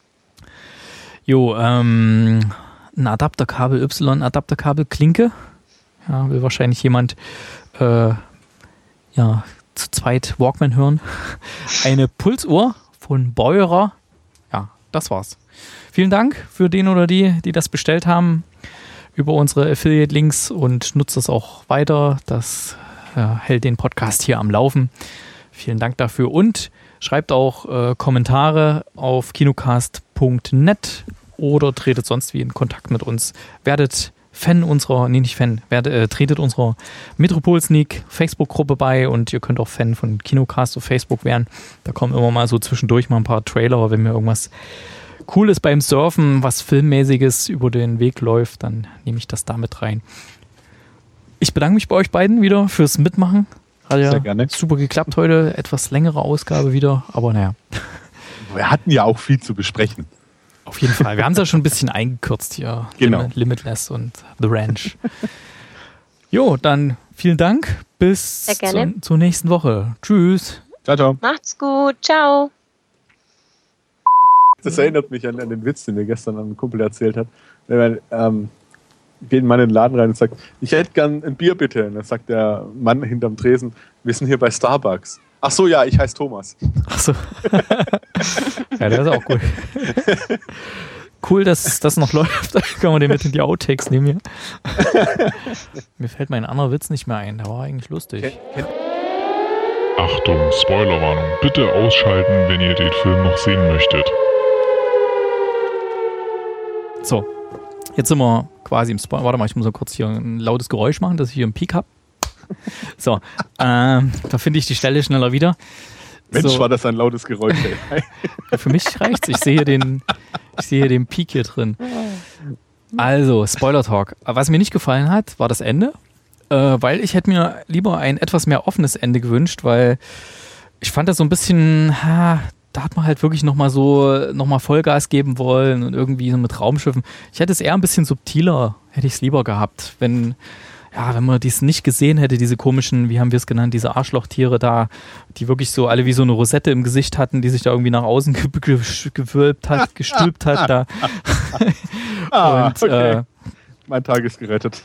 [SPEAKER 4] Jo, ähm, ein Adapterkabel Y, Adapterkabel Klinke. Ja, will wahrscheinlich jemand äh, ja, zu zweit Walkman hören. Eine Pulsuhr von Beurer. Ja, das war's. Vielen Dank für den oder die, die das bestellt haben über unsere Affiliate-Links und nutzt das auch weiter. Das äh, hält den Podcast hier am Laufen. Vielen Dank dafür und schreibt auch äh, Kommentare auf kinocast punkt net oder tretet sonst wie in Kontakt mit uns. Werdet Fan unserer, nee nicht Fan, werdet, äh, tretet unserer Metropol-Sneak Facebook-Gruppe bei und ihr könnt auch Fan von Kinocast auf Facebook werden. Da kommen immer mal so zwischendurch mal ein paar Trailer, wenn mir irgendwas Cooles beim Surfen, was Filmmäßiges über den Weg läuft, dann nehme ich das da mit rein. Ich bedanke mich bei euch beiden wieder fürs Mitmachen. Hat ja
[SPEAKER 6] sehr gerne.
[SPEAKER 4] Super geklappt heute. Etwas längere Ausgabe wieder, aber naja.
[SPEAKER 6] Wir hatten ja auch viel zu besprechen.
[SPEAKER 4] Auf jeden Fall. Wir haben es ja schon ein bisschen eingekürzt hier.
[SPEAKER 6] Genau.
[SPEAKER 4] Lim- Limitless und The Ranch. Jo, dann vielen Dank. Bis zur, zur nächsten Woche. Tschüss.
[SPEAKER 6] Ciao, ciao.
[SPEAKER 3] Macht's gut. Ciao.
[SPEAKER 6] Das erinnert mich an, an den Witz, den mir gestern ein Kumpel erzählt hat. Wenn man, ähm, geht ein Mann in den Laden rein und sagt, ich hätte gern ein Bier bitte. Und dann sagt der Mann hinterm Tresen, wir sind hier bei Starbucks. Ach so, ja, ich heiße Thomas.
[SPEAKER 4] Ach so. Ja, der ist auch cool. Cool, dass das noch läuft. Da kann man den mit in die Outtakes nehmen hier. Mir fällt mein anderer Witz nicht mehr ein. Der war eigentlich lustig.
[SPEAKER 5] Achtung, Spoilerwarnung. Bitte ausschalten, wenn ihr den Film noch sehen möchtet.
[SPEAKER 4] So, jetzt sind wir quasi im Spoiler. Warte mal, ich muss mal kurz hier ein lautes Geräusch machen, dass ich hier einen Peak habe. So, ähm, da finde ich die Stelle schneller wieder.
[SPEAKER 6] Mensch,
[SPEAKER 4] so.
[SPEAKER 6] War das ein lautes Geräusch.
[SPEAKER 4] Für mich reicht's. Ich sehe den, ich sehe den Peak hier drin. Also, Spoiler-Talk. Was mir nicht gefallen hat, war das Ende, äh, weil ich hätte mir lieber ein etwas mehr offenes Ende gewünscht, weil ich fand das so ein bisschen, ha, da hat man halt wirklich nochmal so, nochmal Vollgas geben wollen und irgendwie so mit Raumschiffen. Ich hätte es eher ein bisschen subtiler, hätte ich es lieber gehabt, wenn, ja, wenn man dies nicht gesehen hätte, diese komischen, wie haben wir es genannt, diese Arschlochtiere da, die wirklich so alle wie so eine Rosette im Gesicht hatten, die sich da irgendwie nach außen ge ge gewölbt hat, gestülpt hat da.
[SPEAKER 6] Ah,
[SPEAKER 4] und,
[SPEAKER 6] okay.
[SPEAKER 4] äh,
[SPEAKER 6] mein Tag ist gerettet.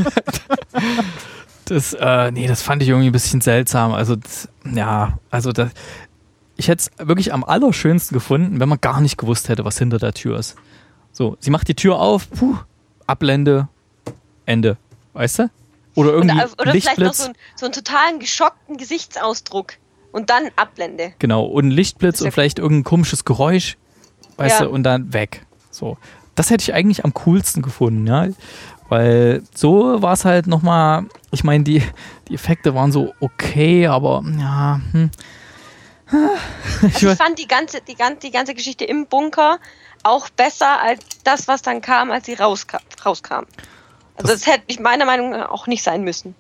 [SPEAKER 4] Das, äh, nee, das fand ich irgendwie ein bisschen seltsam. Also, das, ja, also das, ich hätte es wirklich am allerschönsten gefunden, wenn man gar nicht gewusst hätte, was hinter der Tür ist. So, sie macht die Tür auf, puh, Ablende, Ende. Weißt du? Oder irgendwie
[SPEAKER 3] oder, oder
[SPEAKER 4] Lichtblitz.
[SPEAKER 3] vielleicht noch so, ein, so einen totalen geschockten Gesichtsausdruck und dann Ablende.
[SPEAKER 4] Genau, und ein Lichtblitz
[SPEAKER 3] ja
[SPEAKER 4] und vielleicht irgendein komisches Geräusch, weißt
[SPEAKER 3] ja.
[SPEAKER 4] du, und dann weg. So. Das hätte ich eigentlich am coolsten gefunden, ja. Weil so war es halt nochmal, ich meine, die, die Effekte waren so okay, aber ja, hm.
[SPEAKER 3] Ich, also ich fand die ganze, die, ganze, die ganze Geschichte im Bunker auch besser als das, was dann kam, als sie rauskam. rauskam. Also das, das hätte ich meiner Meinung nach auch nicht sein müssen.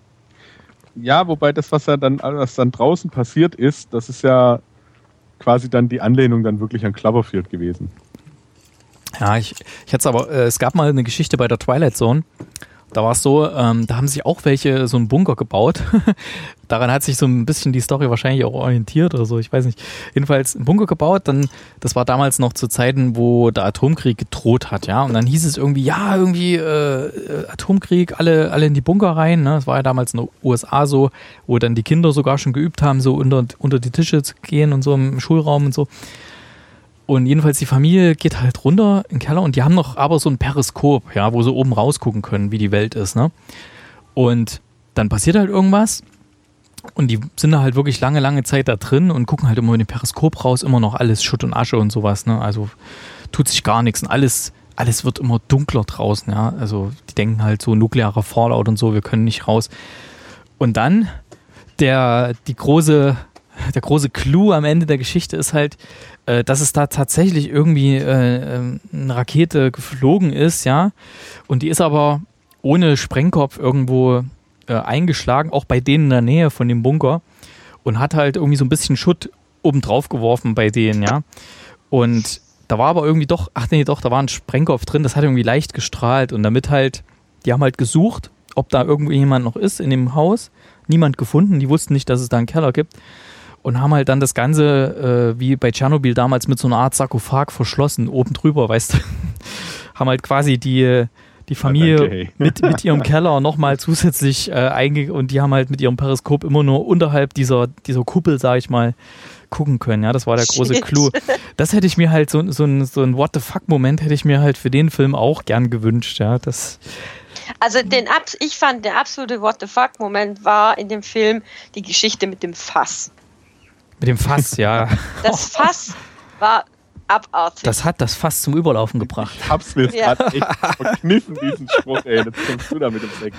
[SPEAKER 6] Ja, wobei das, was ja dann, was dann draußen passiert ist, das ist ja quasi dann die Anlehnung dann wirklich an Cloverfield gewesen.
[SPEAKER 4] Ja, ich, ich hätte es aber, äh, es gab mal eine Geschichte bei der Twilight Zone. Da war es so, ähm, da haben sich auch welche so einen Bunker gebaut. Daran hat sich so ein bisschen die Story wahrscheinlich auch orientiert oder so, ich weiß nicht. Jedenfalls einen Bunker gebaut, dann, das war damals noch zu Zeiten, wo der Atomkrieg gedroht hat, ja. Und dann hieß es irgendwie, ja, irgendwie äh, Atomkrieg, alle, alle in die Bunker rein. Ne? Das war ja damals in den U S A so, wo dann die Kinder sogar schon geübt haben, so unter, unter die Tische zu gehen und so im Schulraum und so. Und jedenfalls die Familie geht halt runter in den Keller und die haben noch aber so ein Periskop, ja, wo sie oben rausgucken können, wie die Welt ist, ne? Und dann passiert halt irgendwas und die sind da halt wirklich lange, lange Zeit da drin und gucken halt immer mit dem Periskop raus, immer noch alles Schutt und Asche und sowas, ne? Also tut sich gar nichts und alles, alles wird immer dunkler draußen, ja? Also die denken halt so nuklearer Fallout und so, wir können nicht raus. Und dann der, die große, der große Clou am Ende der Geschichte ist halt, dass es da tatsächlich irgendwie äh, eine Rakete geflogen ist, ja, und die ist aber ohne Sprengkopf irgendwo äh, eingeschlagen, auch bei denen in der Nähe von dem Bunker und hat halt irgendwie so ein bisschen Schutt oben drauf geworfen bei denen, ja, und da war aber irgendwie doch, ach nee, doch, da war ein Sprengkopf drin, das hat irgendwie leicht gestrahlt und damit halt, die haben halt gesucht, ob da irgendwie jemand noch ist in dem Haus, niemand gefunden, die wussten nicht, dass es da einen Keller gibt. Und haben halt dann das Ganze, äh, wie bei Tschernobyl damals, mit so einer Art Sarkophag verschlossen, oben drüber, weißt du. Haben halt quasi die, die Familie
[SPEAKER 6] okay.
[SPEAKER 4] mit, mit ihrem Keller nochmal zusätzlich äh, einge... Und die haben halt mit ihrem Periskop immer nur unterhalb dieser, dieser Kuppel, sag ich mal, gucken können. Ja, das war der große
[SPEAKER 3] Shit.
[SPEAKER 4] Clou. Das hätte ich mir halt, so, so ein, so ein What-the-fuck-Moment hätte ich mir halt für den Film auch gern gewünscht, ja. Das...
[SPEAKER 3] Also den Abs ich fand, der absolute What-the-fuck-Moment war in dem Film die Geschichte mit dem Fass.
[SPEAKER 4] Mit dem Fass, ja.
[SPEAKER 3] Das Fass war abartig.
[SPEAKER 4] Das hat das Fass zum Überlaufen gebracht.
[SPEAKER 6] Ich hab's mir
[SPEAKER 3] Ja.
[SPEAKER 6] gerade echt verkniffen, diesen Spruch, ey. Jetzt kommst du da mit dem Sex.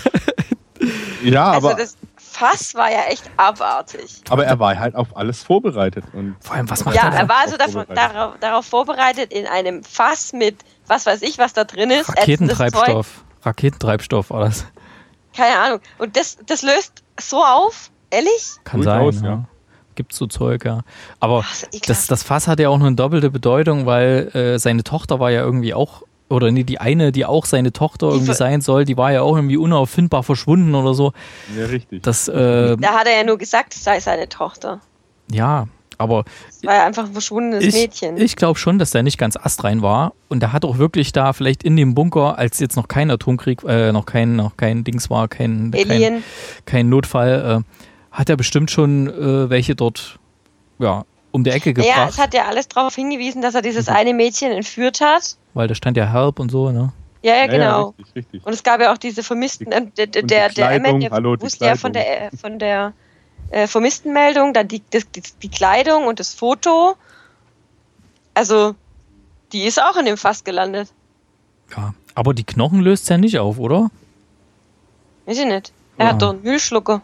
[SPEAKER 6] Ja,
[SPEAKER 3] also
[SPEAKER 6] aber,
[SPEAKER 3] das Fass war ja echt abartig.
[SPEAKER 6] aber er war halt auf alles vorbereitet. Und
[SPEAKER 4] Vor allem, was macht
[SPEAKER 3] Ja,
[SPEAKER 4] er da?
[SPEAKER 3] er war also
[SPEAKER 6] Auch
[SPEAKER 3] davon,
[SPEAKER 6] vorbereitet.
[SPEAKER 3] darauf, darauf vorbereitet, in einem Fass mit, was weiß ich, was da drin ist. ätzendes Zeug.
[SPEAKER 4] Raketentreibstoff. Raketentreibstoff war das.
[SPEAKER 3] Keine Ahnung. Und das, das löst so auf, ehrlich?
[SPEAKER 4] Kann
[SPEAKER 6] Durchaus,
[SPEAKER 4] sein, ja.
[SPEAKER 6] ja.
[SPEAKER 4] Gibt so Zeug, ja. Aber
[SPEAKER 3] Ach, so ekelhaft.
[SPEAKER 4] das, das Fass hatte ja auch nur eine doppelte Bedeutung, weil äh, seine Tochter war ja irgendwie auch, oder nee, die eine, die auch seine Tochter
[SPEAKER 3] Die
[SPEAKER 4] irgendwie
[SPEAKER 3] ver-
[SPEAKER 4] sein soll, die war ja auch irgendwie unauffindbar verschwunden oder so.
[SPEAKER 6] ja, richtig.
[SPEAKER 4] Das, äh,
[SPEAKER 3] Da hat er ja nur gesagt, es sei seine Tochter.
[SPEAKER 4] ja, aber
[SPEAKER 3] Es war ja einfach ein verschwundenes
[SPEAKER 4] ich,
[SPEAKER 3] Mädchen.
[SPEAKER 4] ich glaube schon, dass der nicht ganz astrein war und der hat auch wirklich da vielleicht in dem Bunker, als jetzt noch kein Atomkrieg, äh, noch kein, noch kein Dings war, kein, kein,
[SPEAKER 3] Alien.
[SPEAKER 4] kein Notfall, äh, hat er bestimmt schon äh, welche dort ja, um die Ecke gebracht,
[SPEAKER 3] Ja, es hat ja alles darauf hingewiesen, dass er dieses eine Mädchen entführt hat.
[SPEAKER 4] weil da stand ja Help und so, ne?
[SPEAKER 3] Ja, ja,
[SPEAKER 6] Ja, ja,
[SPEAKER 3] genau.
[SPEAKER 6] richtig, richtig.
[SPEAKER 3] Und es gab ja auch diese Vermissten, äh, der, der,
[SPEAKER 6] Und die
[SPEAKER 3] der, der
[SPEAKER 6] Kleidung,
[SPEAKER 3] Emmett, der
[SPEAKER 6] hallo, die
[SPEAKER 3] wusste ja von
[SPEAKER 6] Kleidung.
[SPEAKER 3] der, äh, von der äh, Vermisstenmeldung, dann die, das, die, die Kleidung und das Foto. Also, die ist auch in dem Fass gelandet.
[SPEAKER 4] Ja. Aber die Knochen löst ja nicht auf, oder?
[SPEAKER 3] Weiß ich nicht. Er
[SPEAKER 4] Ja.
[SPEAKER 3] hat doch einen Müllschlucker.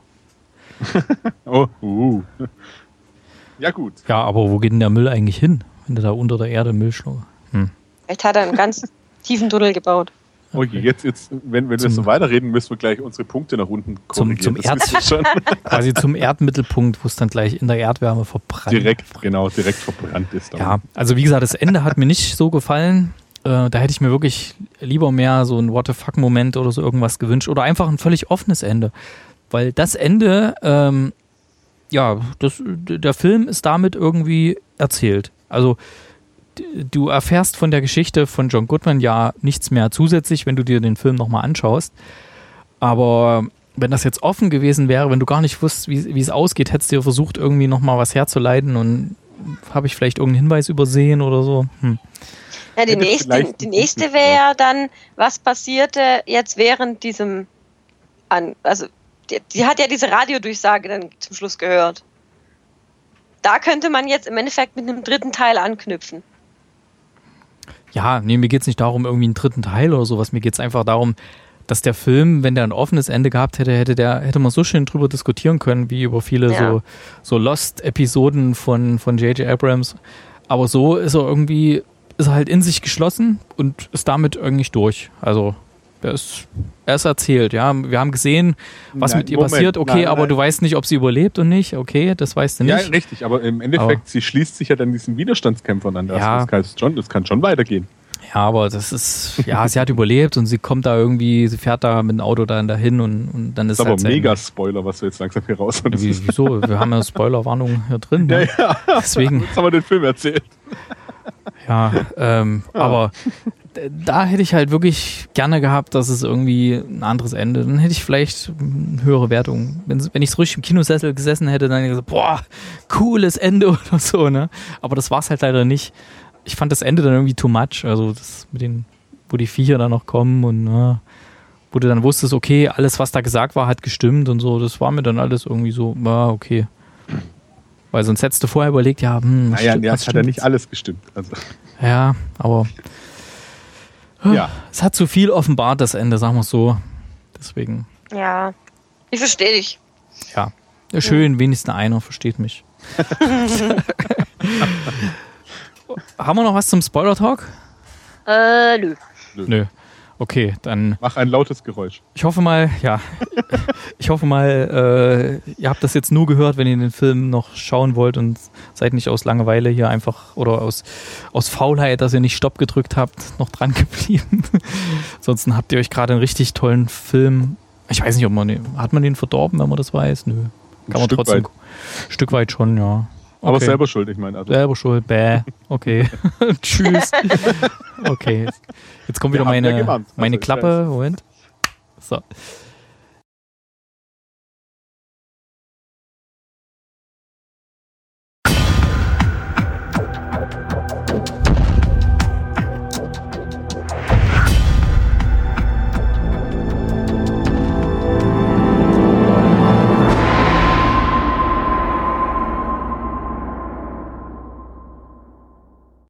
[SPEAKER 6] Oh, uh. Ja, gut.
[SPEAKER 4] Ja, aber wo geht denn der Müll eigentlich hin, wenn du da unter der Erde Müll schluckst? Hm.
[SPEAKER 3] Vielleicht hat er einen ganz tiefen Tunnel gebaut.
[SPEAKER 6] Oh je, jetzt, jetzt wenn, wenn wir so weiterreden, müssen wir gleich unsere Punkte nach unten
[SPEAKER 4] Zum,
[SPEAKER 6] korrigieren.
[SPEAKER 4] zum,
[SPEAKER 6] Das
[SPEAKER 4] Erd,
[SPEAKER 6] wisst ihr schon.
[SPEAKER 4] quasi zum Erdmittelpunkt, wo es dann gleich in der Erdwärme verbrannt.
[SPEAKER 6] Direkt, genau, direkt verbrannt ist.
[SPEAKER 4] Ja, also wie gesagt, das Ende hat mir nicht so gefallen. Äh, da hätte ich mir wirklich lieber mehr so ein What the fuck-Moment oder so irgendwas gewünscht. Oder einfach ein völlig offenes Ende. Weil das Ende, ähm, ja, das, der Film ist damit irgendwie erzählt. Also du erfährst von der Geschichte von John Goodman ja nichts mehr zusätzlich, wenn du dir den Film nochmal anschaust. Aber wenn das jetzt offen gewesen wäre, wenn du gar nicht wusst, wie, wie es ausgeht, hättest du dir versucht, irgendwie nochmal was herzuleiten und habe ich vielleicht irgendeinen Hinweis übersehen oder so. Hm.
[SPEAKER 3] Ja, die nächste, die nächste wäre ja dann, was passierte jetzt während diesem, an, also die, die hat ja diese Radiodurchsage dann zum Schluss gehört. Da könnte man jetzt im Endeffekt mit einem dritten Teil anknüpfen.
[SPEAKER 4] Ja, nee, mir geht es nicht darum, irgendwie einen dritten Teil oder sowas. Mir geht es einfach darum, dass der Film, wenn der ein offenes Ende gehabt hätte, hätte, der, hätte man so schön drüber diskutieren können, wie über viele
[SPEAKER 3] Ja.
[SPEAKER 4] so, so Lost-Episoden von, von J J Abrams. Aber so ist er irgendwie, ist er halt in sich geschlossen und ist damit irgendwie durch. Also, er ist, er ist erzählt, ja. Wir haben gesehen, was
[SPEAKER 6] Nein,
[SPEAKER 4] mit ihr
[SPEAKER 6] Moment,
[SPEAKER 4] passiert. Okay,
[SPEAKER 6] nein,
[SPEAKER 4] aber
[SPEAKER 6] nein.
[SPEAKER 4] du weißt nicht, ob sie überlebt und nicht. Okay, das weißt du
[SPEAKER 6] Ja,
[SPEAKER 4] nicht.
[SPEAKER 6] richtig, aber im Endeffekt,
[SPEAKER 4] Aber-
[SPEAKER 6] sie schließt sich ja dann diesen Widerstandskämpfern an. Das,
[SPEAKER 4] Ja.
[SPEAKER 6] das, kann schon, das kann schon weitergehen.
[SPEAKER 4] Ja, aber das ist, ja, sie hat überlebt und sie kommt da irgendwie, sie fährt da mit dem Auto dann dahin und, und dann ist
[SPEAKER 6] Das ist aber
[SPEAKER 4] halt
[SPEAKER 6] ein
[SPEAKER 4] sein-
[SPEAKER 6] Mega-Spoiler, was du jetzt langsam hier raus hast.
[SPEAKER 4] Wie, wieso? Wir haben ja Spoilerwarnung hier drin.
[SPEAKER 6] Ja,
[SPEAKER 4] Ne?
[SPEAKER 6] ja.
[SPEAKER 4] Deswegen,
[SPEAKER 6] Jetzt haben wir den Film erzählt.
[SPEAKER 4] ja, ähm, aber d- da hätte ich halt wirklich gerne gehabt, dass es irgendwie ein anderes Ende. Dann hätte ich vielleicht eine höhere Wertung. Wenn, wenn ich so richtig im Kinosessel gesessen hätte, dann hätte ich gesagt, boah, cooles Ende oder so, ne? Aber das war es halt leider nicht. Ich fand das Ende dann irgendwie too much. Also das mit den, wo die Viecher dann noch kommen und ne, wo du dann wusstest, okay, alles, was da gesagt war, hat gestimmt und so. Das war mir dann alles irgendwie so, ja, okay. Weil sonst hättest du vorher überlegt, ja, hm, was
[SPEAKER 6] Naja,
[SPEAKER 4] stimmt-
[SPEAKER 6] ja,
[SPEAKER 4] was
[SPEAKER 6] es hat ja
[SPEAKER 4] stimmt
[SPEAKER 6] nicht
[SPEAKER 4] jetzt?
[SPEAKER 6] alles gestimmt. Also,
[SPEAKER 4] Ja, aber
[SPEAKER 6] ja.
[SPEAKER 4] es hat zu viel offenbart, das Ende, sagen wir es so. Deswegen,
[SPEAKER 3] Ja, ich verstehe dich.
[SPEAKER 4] ja. ja schön, wenigstens einer versteht mich. Haben wir noch was zum Spoiler-Talk?
[SPEAKER 3] Äh, nö.
[SPEAKER 4] Nö. Okay, dann
[SPEAKER 6] Mach ein lautes Geräusch.
[SPEAKER 4] ich hoffe mal, ja, ich hoffe mal, äh, ihr habt das jetzt nur gehört, wenn ihr den Film noch schauen wollt und seid nicht aus Langeweile hier einfach oder aus, aus Faulheit, dass ihr nicht Stopp gedrückt habt, noch dran geblieben. Ansonsten habt ihr euch gerade einen richtig tollen Film, ich weiß nicht, ob man den, hat man den verdorben, wenn man das weiß? Nö. Kann man
[SPEAKER 6] Stück
[SPEAKER 4] trotzdem,
[SPEAKER 6] weit.
[SPEAKER 4] Stück weit schon, ja.
[SPEAKER 6] Aber
[SPEAKER 4] Okay.
[SPEAKER 6] selber schuld, ich meine. Also,
[SPEAKER 4] Selber schuld, bäh. Okay. Tschüss. Okay. Jetzt kommt
[SPEAKER 6] Wir
[SPEAKER 4] wieder
[SPEAKER 6] haben ja
[SPEAKER 4] meine,
[SPEAKER 6] gewarnt.
[SPEAKER 4] meine
[SPEAKER 6] Also, ich
[SPEAKER 4] Klappe. Moment. So.